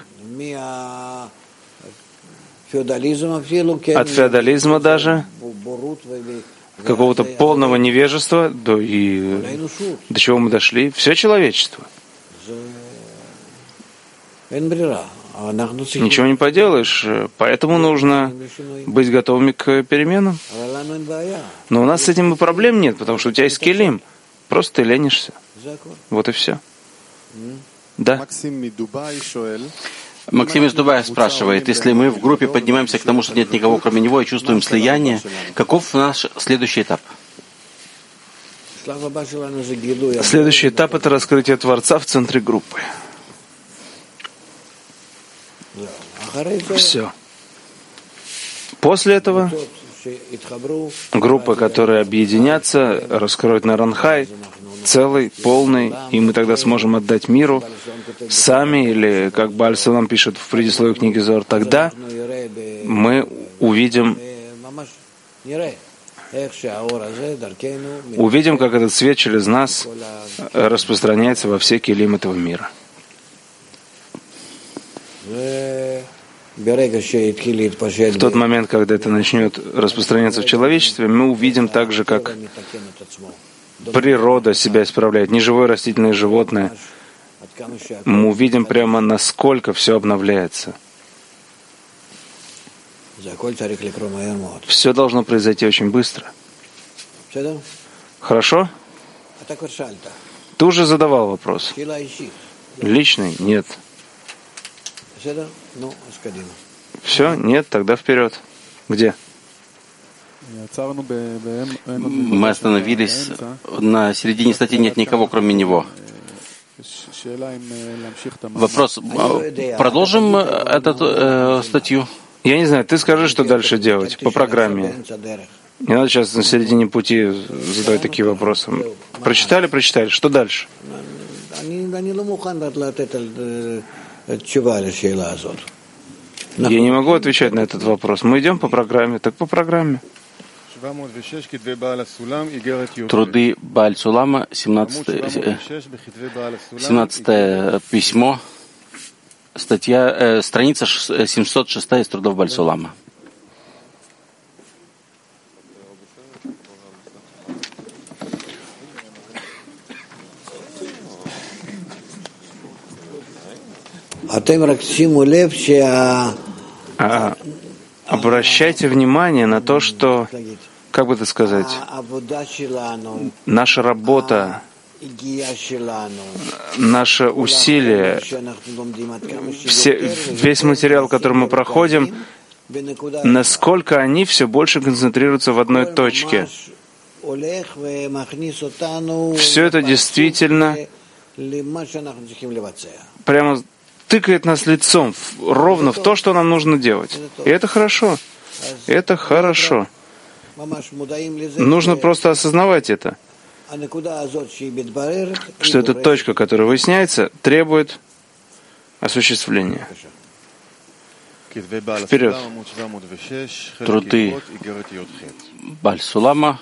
От феодализма даже, какого-то полного невежества, до, и до чего мы дошли. Все человечество. Ничего не поделаешь, поэтому нужно быть готовыми к переменам. Но у нас с этим и проблем нет, потому что у тебя есть келим. Просто ты ленишься. Вот и все. Да. Максим из Дубая спрашивает, если мы в группе поднимаемся к тому, что нет никого кроме него, и чувствуем слияние, каков наш следующий этап? Следующий этап — это раскрытие Творца в центре группы. Все. После этого группы, которые объединятся, раскроют Наранхай, целый, полный, и мы тогда сможем отдать миру сами, или, как Бааль Сулам пишет в предисловии книги Зоар, тогда мы увидим увидим, как этот свет через нас распространяется во все килим этого мира. В тот момент, когда это начнет распространяться в человечестве, мы увидим также, как природа себя исправляет, неживое растительное животное. Мы увидим прямо, насколько все обновляется. Все должно произойти очень быстро. Хорошо? Ты уже задавал вопрос. Личный? Нет. Все? Нет? Тогда вперед. Где? Мы остановились на середине статьи «Нет никого, кроме него». Вопрос. Продолжим эту э, статью? Я не знаю, ты скажи, что дальше делать по программе. Не надо сейчас на середине пути задавать такие вопросы. Прочитали, прочитали. Что дальше? Я не могу отвечать на этот вопрос. Мы идем по программе, так по программе. Труды Бааль-Сулама, семнадцатое, семнадцатое письмо, статья, э, страница семьсот шесть из трудов Бааль-Сулама. А, обращайте внимание на то, что, как бы это сказать, наша работа, наше усилие, все, весь материал, который мы проходим, насколько они все больше концентрируются в одной точке. Все это действительно прямо тыкает нас лицом ровно в то, что нам нужно делать. И это хорошо. Это хорошо. Нужно просто осознавать это. Что эта точка, которая выясняется, требует осуществления. Вперед. Труды Бааль-Сулама,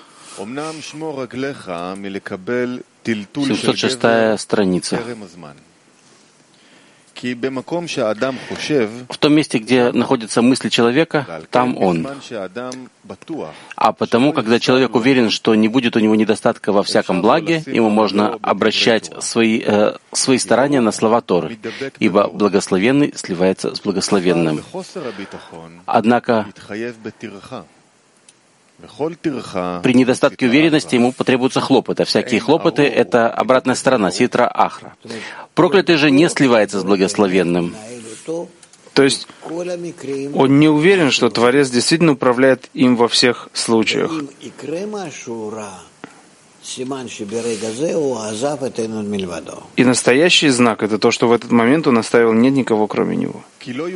семьсот шестая страница. В том месте, где находятся мысли человека, там он. А потому, когда человек уверен, что не будет у него недостатка во всяком благе, ему можно обращать свои, э, свои старания на слова Торы, ибо благословенный сливается с благословенным. Однако при недостатке уверенности ему потребуются хлопоты. А всякие хлопоты — это обратная сторона, ситра ахра. Проклятый же не сливается с благословенным. То есть он не уверен, что Творец действительно управляет им во всех случаях. И настоящий знак — это то, что в этот момент он оставил нет никого, кроме него.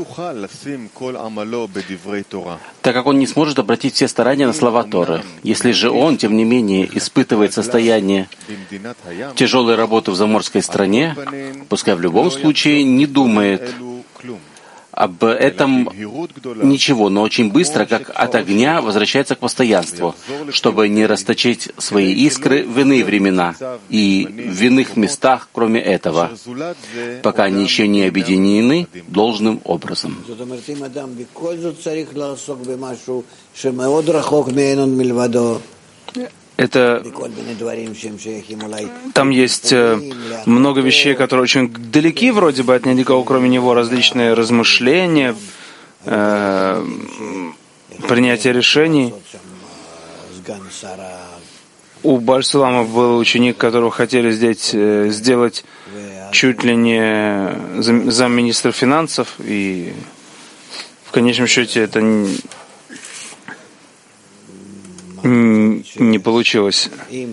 Так как он не сможет обратить все старания на слова Торы. Если же он, тем не менее, испытывает состояние тяжелой работы в заморской стране, пускай в любом случае не думает об этом ничего, но очень быстро, как от огня, возвращается к постоянству, чтобы не расточить свои искры в иные времена и в иных местах, кроме этого, пока они еще не объединены должным образом. Это там есть много вещей, которые очень далеки вроде бы от никого, кроме него, различные размышления, э, принятие решений. У Бааль-Сулама был ученик, которого хотели сделать, сделать чуть ли не замминистра финансов, и в конечном счете это не не получилось.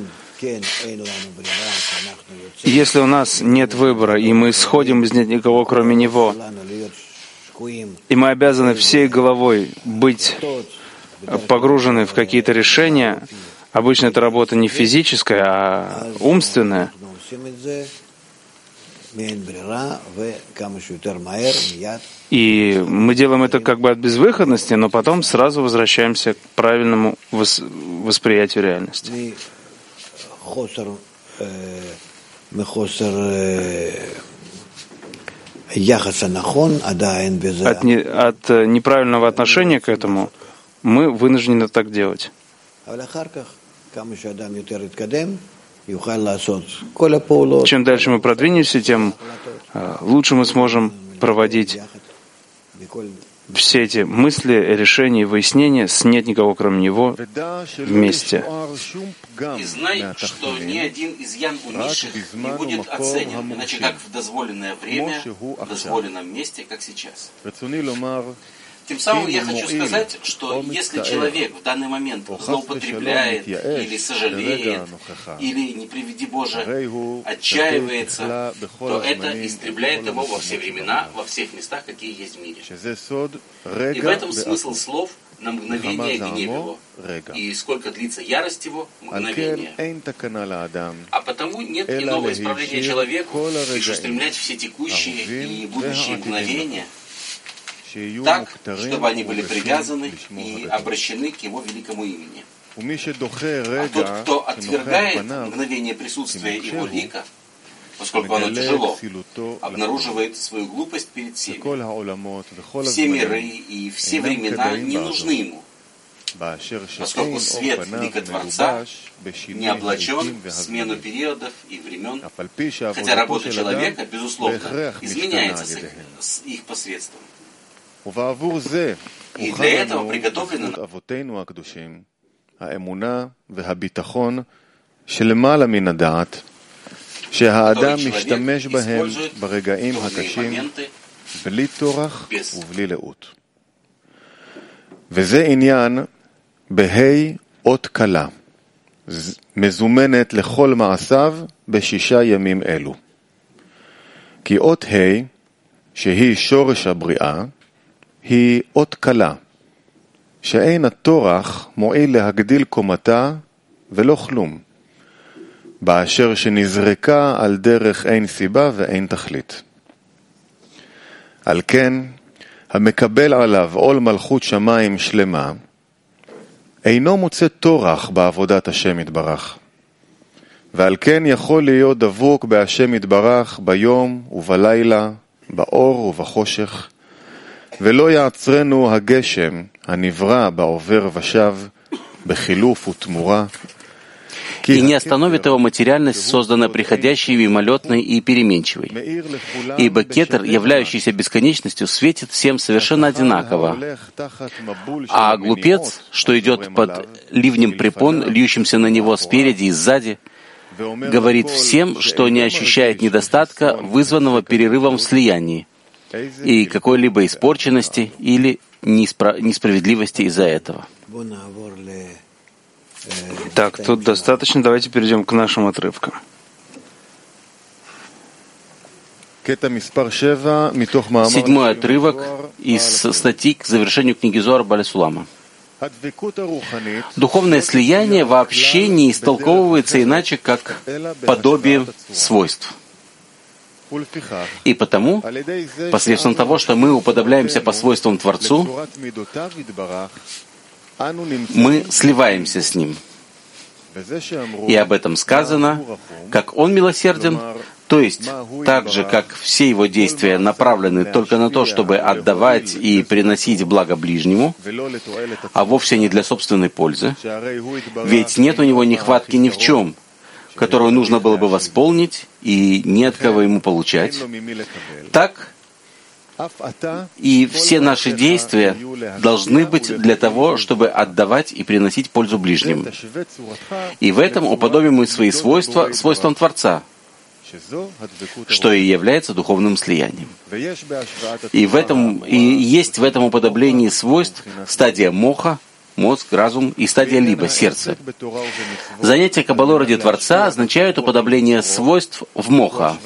Если у нас нет выбора, и мы сходим из нет никого, кроме Него, и мы обязаны всей головой быть погружены в какие-то решения, обычно это работа не физическая, а умственная, и мы делаем это как бы от безвыходности, но потом сразу возвращаемся к правильному восприятию реальности. От, не, от неправильного отношения к этому мы вынуждены так делать. Чем дальше мы продвинемся, тем лучше мы сможем проводить все эти мысли, решения и выяснения с «нет никого, кроме него» вместе. И знай, что ни один изъян у низших не будет оценен, иначе как в дозволенное время, в дозволенном месте, как сейчас. Тем самым я хочу сказать, что если человек в данный момент злоупотребляет или сожалеет, или, не приведи Боже, отчаивается, то это истребляет его во все времена, во всех местах, какие есть в мире. И в этом смысл слов «на мгновение гнев его», и сколько длится ярость его, мгновение. А потому нет иного исправления человеку, лишь устремлять все текущие и будущие мгновения так, чтобы они были привязаны и обращены к Его великому имени. А тот, кто отвергает мгновение присутствия Его лика, поскольку оно тяжело, обнаруживает свою глупость перед всеми. Все миры и все времена не нужны ему, поскольку свет лика Творца не облачен в смену периодов и времен, хотя работа человека, безусловно, изменяется с их, с их посредством. И для этого приготовлено שהאדם משתמש בהם ברגעים הקשים בלי טורח ובלי לאות. וזה עניין בהי אות קלה, מזומנת לכל מעשיו בשישה ימים אלו. כי אות ה' שהיא שורש הבריאה, היא אות קלה, שאין הטורח מועיל להגדיל קומתה ולא כלום, באשר שנזרקה על דרך אין סיבה ואין תכלית. על כן, המקבל עליו עול מלכות שמיים שלמה, אינו מוצא טורח בעבודת השם יתברך. ועל כן יכול להיות דבוק בהשם יתברך ביום ובלילה, באור ובחושך, ולא יעצרנו הגשם הנברא בעובר ושב, בחילוף ותמורה, и не остановит его материальность, созданная приходящей, мимолетной и переменчивой. Ибо кетер, являющийся бесконечностью, светит всем совершенно одинаково. А глупец, что идет под ливнем препон, льющимся на него спереди и сзади, говорит всем, что не ощущает недостатка, вызванного перерывом в слиянии, и какой-либо испорченности или неспро- несправедливости из-за этого. Так, тут достаточно. Давайте перейдем к нашим отрывкам. Седьмой отрывок из статьи к завершению книги Зоар Бааля Сулама. Духовное слияние вообще не истолковывается иначе, как подобие свойств. И потому, посредством того, что мы уподобляемся по свойствам Творцу, мы сливаемся с Ним. И об этом сказано, как Он милосерден, то есть так же, как все Его действия направлены только на то, чтобы отдавать и приносить благо ближнему, а вовсе не для собственной пользы, ведь нет у Него нехватки ни в чем, которую нужно было бы восполнить, и не от кого Ему получать. Так, и все наши действия должны быть для того, чтобы отдавать и приносить пользу ближним. И в этом уподобим мы свои свойства свойствам Творца, что и является духовным слиянием. И, в этом, и есть в этом уподоблении свойств стадия моха, мозг, разум, и стадия либо, сердце. Занятия каббалой ради Творца означают уподобление свойств в моха.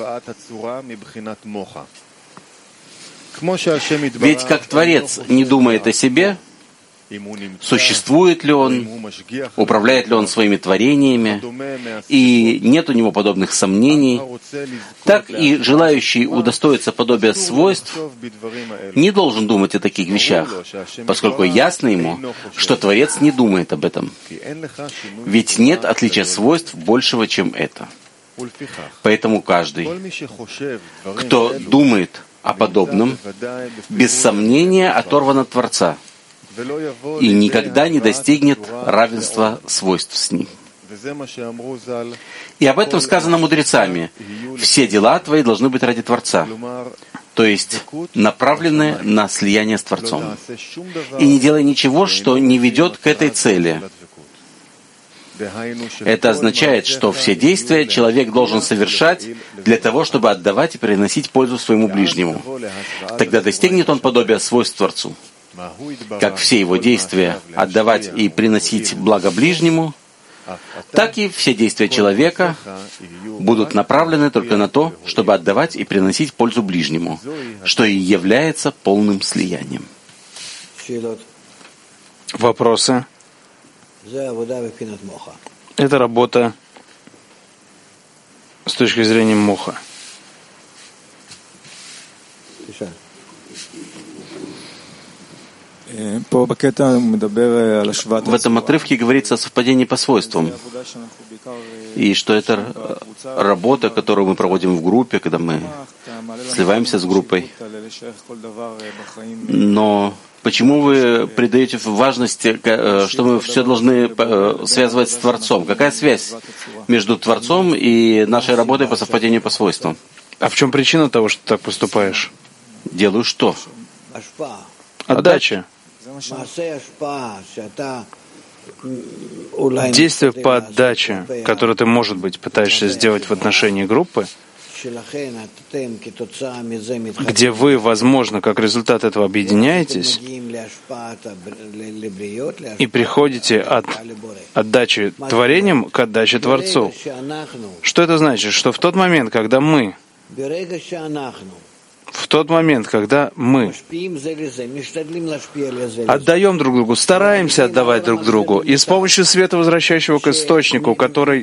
Ведь как Творец не думает о себе, существует ли он, управляет ли он своими творениями, и нет у него подобных сомнений, так и желающий удостоиться подобия свойств не должен думать о таких вещах, поскольку ясно ему, что Творец не думает об этом. Ведь нет отличия свойств большего, чем это. Поэтому каждый, кто думает о подобном, без сомнения оторван от Творца и никогда не достигнет равенства свойств с ним. И об этом сказано мудрецами: все дела твои должны быть ради Творца, то есть направлены на слияние с Творцом. И не делай ничего, что не ведет к этой цели. Это означает, что все действия человек должен совершать для того, чтобы отдавать и приносить пользу своему ближнему. Тогда достигнет он подобия свойств Творцу. Как все его действия отдавать и приносить благо ближнему, так и все действия человека будут направлены только на то, чтобы отдавать и приносить пользу ближнему, что и является полным слиянием. Вопросы? Это работа с точки зрения моха. В этом отрывке говорится о совпадении по свойствам, и что это работа, которую мы проводим в группе, когда мы сливаемся с группой. Но почему вы придаете важности, что мы все должны связывать с Творцом? Какая связь между Творцом и нашей работой по совпадению по свойствам? А в чем причина того, что ты так поступаешь? Делаю что? Отдача. Действие по отдаче, которое ты, может быть, пытаешься сделать в отношении группы, где вы, возможно, как результат этого объединяетесь и приходите от отдачи творениям к отдаче Творцу. Что это значит? Что в тот момент, когда мы В тот момент, когда мы отдаем друг другу, стараемся отдавать друг другу, и с помощью света, возвращающего к источнику, который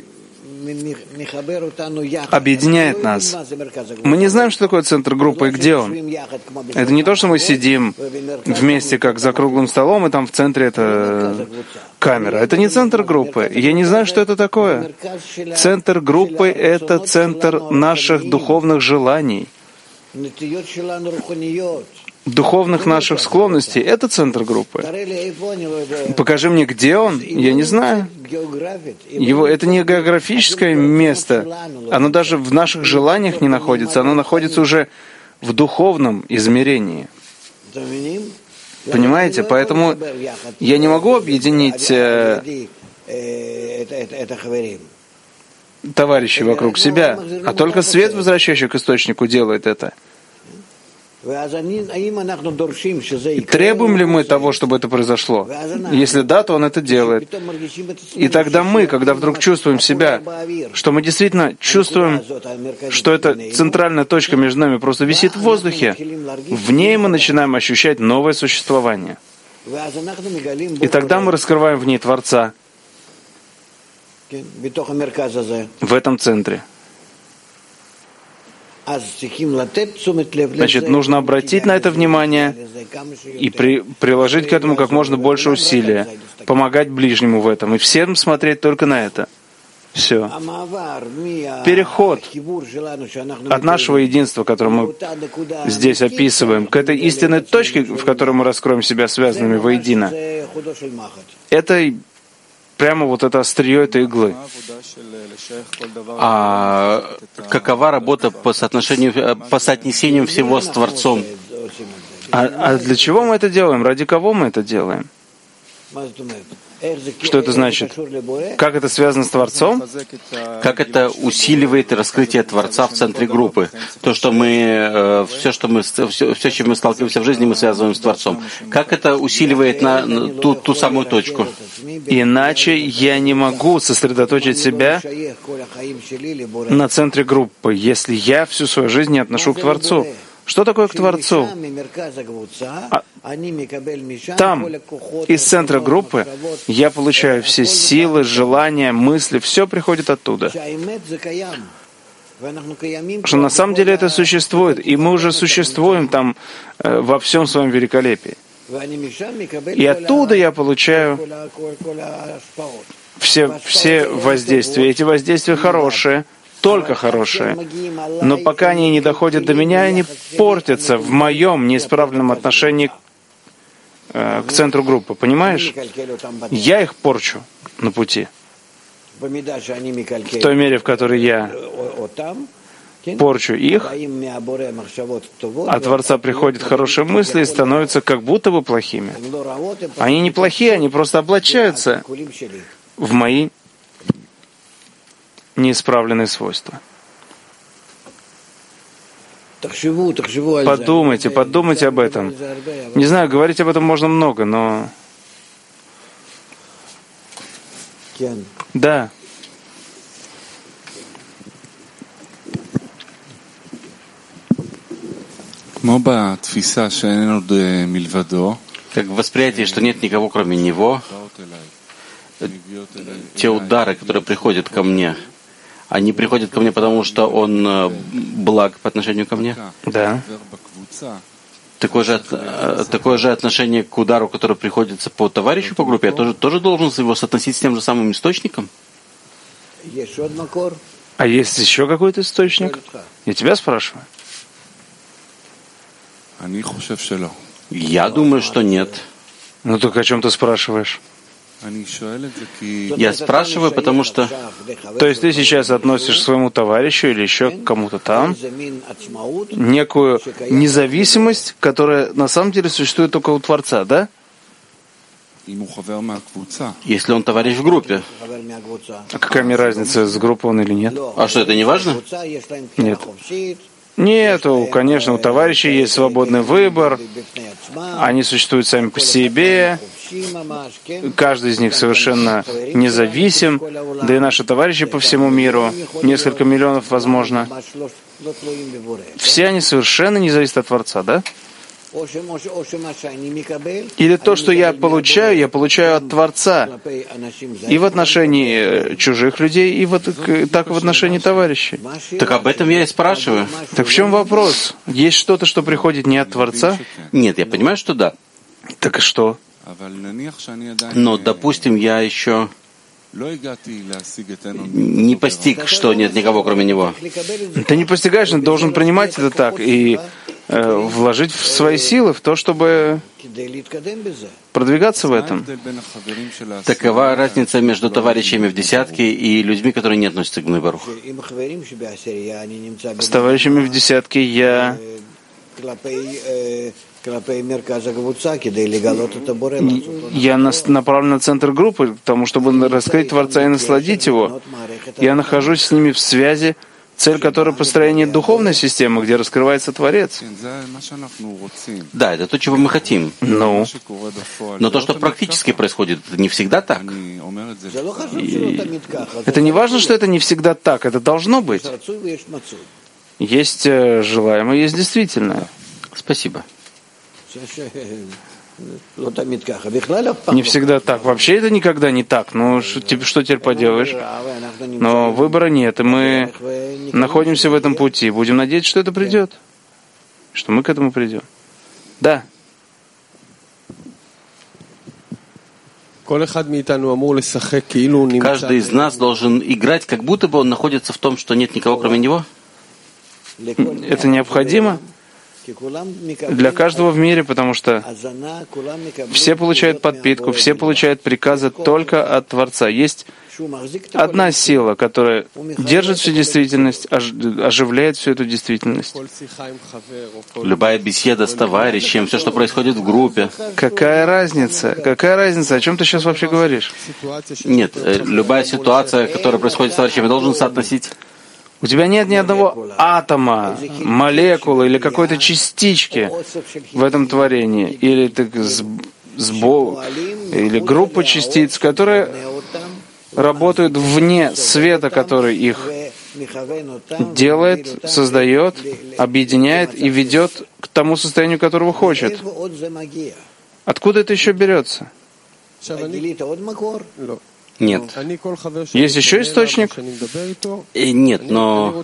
объединяет нас. Мы не знаем, что такое центр группы и где он. Это не то, что мы сидим вместе, как за круглым столом, и там в центре это камера. Это не центр группы. Я не знаю, что это такое. Центр группы — это центр наших духовных желаний, духовных наших склонностей. Это центр группы. Покажи мне, где он. Я не знаю. Его, это не географическое место. Оно даже в наших желаниях не находится. Оно находится уже в духовном измерении. Понимаете? Поэтому я не могу объединить э, товарищей вокруг себя, а только свет, возвращающий к источнику, делает это. Требуем ли мы того, чтобы это произошло? Если да, то он это делает. И тогда мы, когда вдруг чувствуем себя, что мы действительно чувствуем, что эта центральная точка между нами просто висит в воздухе, в ней мы начинаем ощущать новое существование. И тогда мы раскрываем в ней Творца, в этом центре. Значит, нужно обратить на это внимание и при, приложить к этому как можно больше усилия, помогать ближнему в этом, и всем смотреть только на это. Все. Переход от нашего единства, которое мы здесь описываем, к этой истинной точке, в которой мы раскроем себя связанными воедино, это прямо вот это острие этой иглы. А какова работа по соотношению, по соотнесению всего с Творцом? А, а для чего мы это делаем? Ради кого мы это делаем? Что это значит? Как это связано с Творцом? Как это усиливает раскрытие Творца в центре группы? То, что мы, все, что мы, все, все, чем мы сталкиваемся в жизни, мы связываем с Творцом. Как это усиливает на, на ту, ту самую точку? Иначе я не могу сосредоточить себя на центре группы, если я всю свою жизнь не отношу к Творцу. Что такое к Творцу? А там, из центра группы, я получаю все силы, желания, мысли, все приходит оттуда. Что на самом деле это существует, и мы уже существуем там э, во всем своем великолепии. И оттуда я получаю все, все воздействия. Эти воздействия хорошие, только хорошие. Но пока они не доходят до меня, они портятся в моем неисправленном отношении э, к центру группы. Понимаешь? Я их порчу на пути. В той мере, в которой я порчу их, от Творца приходят хорошие мысли и становятся как будто бы плохими. Они не плохие, они просто облачаются в мои неисправленные свойства. Подумайте, подумайте об этом. Не знаю, говорить об этом можно много, но... Да. Как в восприятии, что нет никого, кроме Него, те удары, которые приходят ко мне, они приходят ко мне, потому что Он благ по отношению ко мне? Да. Такое же, такое же отношение к удару, который приходится по товарищу по группе, я тоже, тоже должен его соотносить с тем же самым источником? А есть еще какой-то источник? Я тебя спрашиваю. Я думаю, что нет. Ну только о чем ты спрашиваешь? Я спрашиваю, потому что... То есть ты сейчас относишь к своему товарищу или еще к кому-то там некую независимость, которая на самом деле существует только у Творца, да? Если он товарищ в группе. А какая мне разница, с группой он или нет? А что, это не важно? Нет. Нет, конечно, у товарищей есть свободный выбор, они существуют сами по себе, каждый из них совершенно независим, да и наши товарищи по всему миру, несколько миллионов, возможно, все они совершенно не зависят от Творца, да? Или то, что я получаю, я получаю от Творца и в отношении чужих людей, и вот так и в отношении товарищей. Так об этом я и спрашиваю. Так в чем вопрос? Есть что-то, что приходит не от Творца? Нет, я понимаю, что да. Так и что? Но, допустим, я еще не постиг, что нет никого, кроме Него. Ты не постигаешь, но должен принимать это так и э, вложить в свои силы в то, чтобы продвигаться в этом. Такова разница между товарищами в десятке и людьми, которые не относятся к Бней-Барух. С товарищами в десятке я Я направлен на центр группы, потому чтобы раскрыть Творца и насладить Его. Я нахожусь с ними в связи, цель которой построение духовной системы, где раскрывается Творец. Да, это то, чего мы хотим. Ну. Но то, что практически происходит, это не всегда так. И это не важно, что это не всегда так, это должно быть. Есть желаемое, есть действительное. Спасибо. Не всегда так. Вообще это никогда не так. Ну, что, что теперь поделаешь? Но выбора нет, и мы находимся в этом пути. Будем надеяться, что это придет. Что мы к этому придем. Да. Каждый из нас должен играть, как будто бы он находится в том, что нет никого, кроме него. Это необходимо для каждого в мире, потому что все получают подпитку, все получают приказы только от Творца. Есть одна сила, которая держит всю действительность, оживляет всю эту действительность. Любая беседа с товарищем, все, что происходит в группе. Какая разница? Какая разница? О чем ты сейчас вообще говоришь? Нет, любая ситуация, которая происходит с товарищем, я должен соотносить. У тебя нет ни одного атома, молекулы или какой-то частички в этом творении, или так сбол, или группа частиц, которые работают вне света, который их делает, создает, объединяет и ведет к тому состоянию, которого хочет. Откуда это еще берется? Нет. Есть еще источник? Нет, но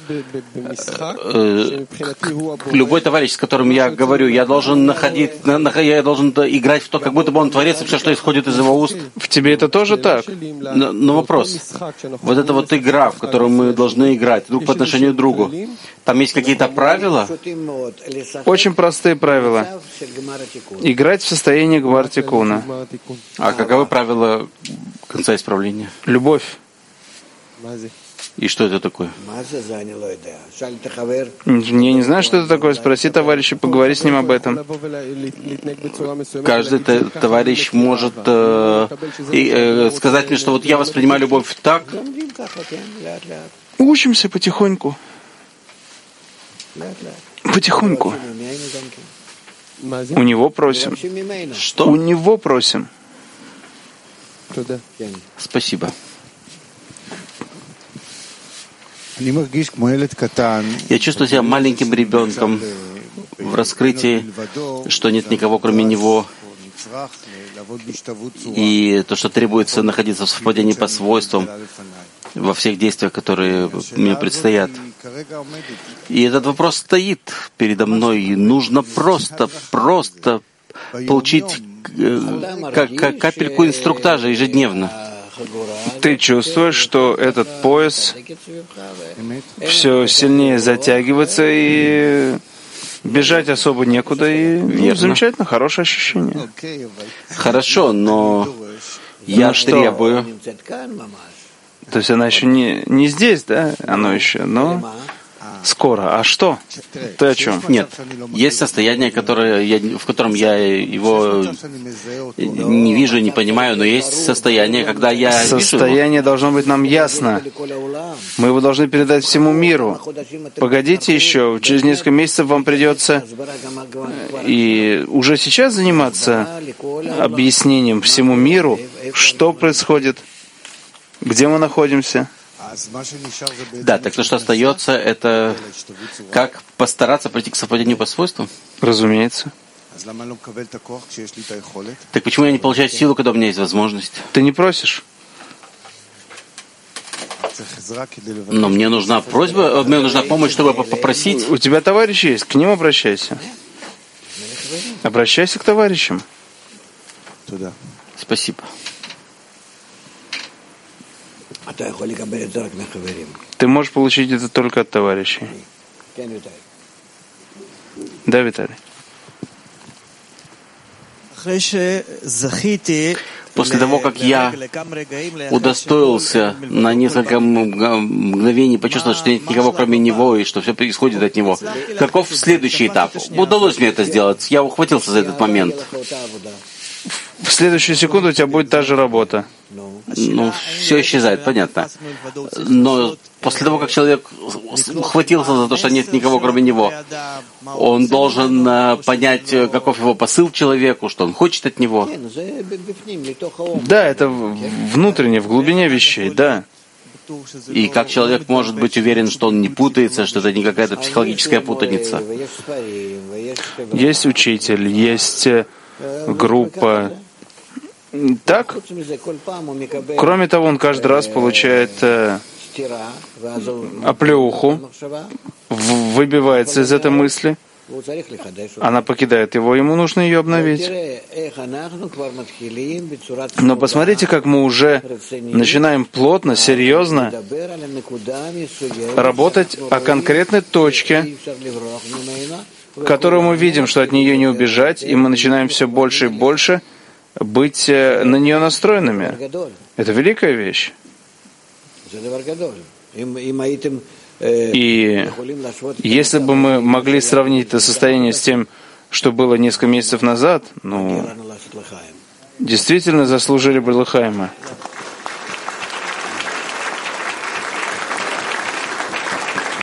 э, любой товарищ, с которым я говорю, я должен находить, я должен играть в то, как будто бы он творец, и все, что исходит из его уст. В тебе это тоже так? Но, но вопрос. Вот эта вот игра, в которую мы должны играть друг по отношению к другу, там есть какие-то правила? Очень простые правила. Играть в состоянии гвар-тикуна. А каковы правила конца исправления? Любовь. И что это такое? Я не знаю, что это такое. Спроси товарища, поговори с ним об этом. Каждый товарищ может э, э, сказать мне, что вот я воспринимаю любовь так. Учимся потихоньку. Потихоньку. У него просим. Что? У него просим. Спасибо. Я чувствую себя маленьким ребенком в раскрытии, что нет никого, кроме него, и то, что требуется находиться в совпадении по свойствам во всех действиях, которые мне предстоят. И этот вопрос стоит передо мной, и нужно просто, просто получить капельку инструктажа ежедневно. Ты чувствуешь, что этот пояс все сильнее затягивается, и бежать особо некуда, и ну, замечательно, хорошее ощущение. Хорошо, но я ну, что? требую. То есть она еще не, не здесь, да? Оно еще, но скоро. А что? Ты о чем? Нет. Есть состояние, которое я, в котором я его не вижу, не понимаю, но есть состояние, когда я вижу его. Состояние должно быть нам ясно. Мы его должны передать всему миру. Погодите еще, через несколько месяцев вам придется и уже сейчас заниматься объяснением всему миру, что происходит, где мы находимся. Да, так то, что остается, это как постараться прийти к совпадению по свойствам? Разумеется. Так почему я не получаю силу, когда у меня есть возможность? Ты не просишь. Но мне нужна просьба, мне нужна помощь, чтобы попросить. У тебя товарищи есть, к ним обращайся. Обращайся к товарищам. Спасибо. Ты можешь получить это только от товарищей. Да, Виталий? После того, как я удостоился на несколько мгновений почувствовать, что нет никого, кроме него, и что все происходит от него, каков следующий этап? Удалось мне это сделать. Я ухватился за этот момент. В следующую секунду у тебя будет та же работа. Ну, все исчезает, понятно. Но после того, как человек ухватился за то, что нет никого, кроме него, он должен понять, каков его посыл человеку, что он хочет от него. Да, это внутренне, в глубине вещей, да. И как человек может быть уверен, что он не путается, что это не какая-то психологическая путаница? Есть учитель, есть группа. Так? Кроме того, он каждый раз получает э, оплеуху, выбивается из этой мысли, она покидает его, ему нужно ее обновить. Но посмотрите, как мы уже начинаем плотно, серьезно работать о конкретной точке, которую мы видим, что от нее не убежать, и мы начинаем все больше и больше быть на нее настроенными. Это великая вещь. И если бы мы могли сравнить это состояние с тем, что было несколько месяцев назад, ну, действительно заслужили бы Лахайма.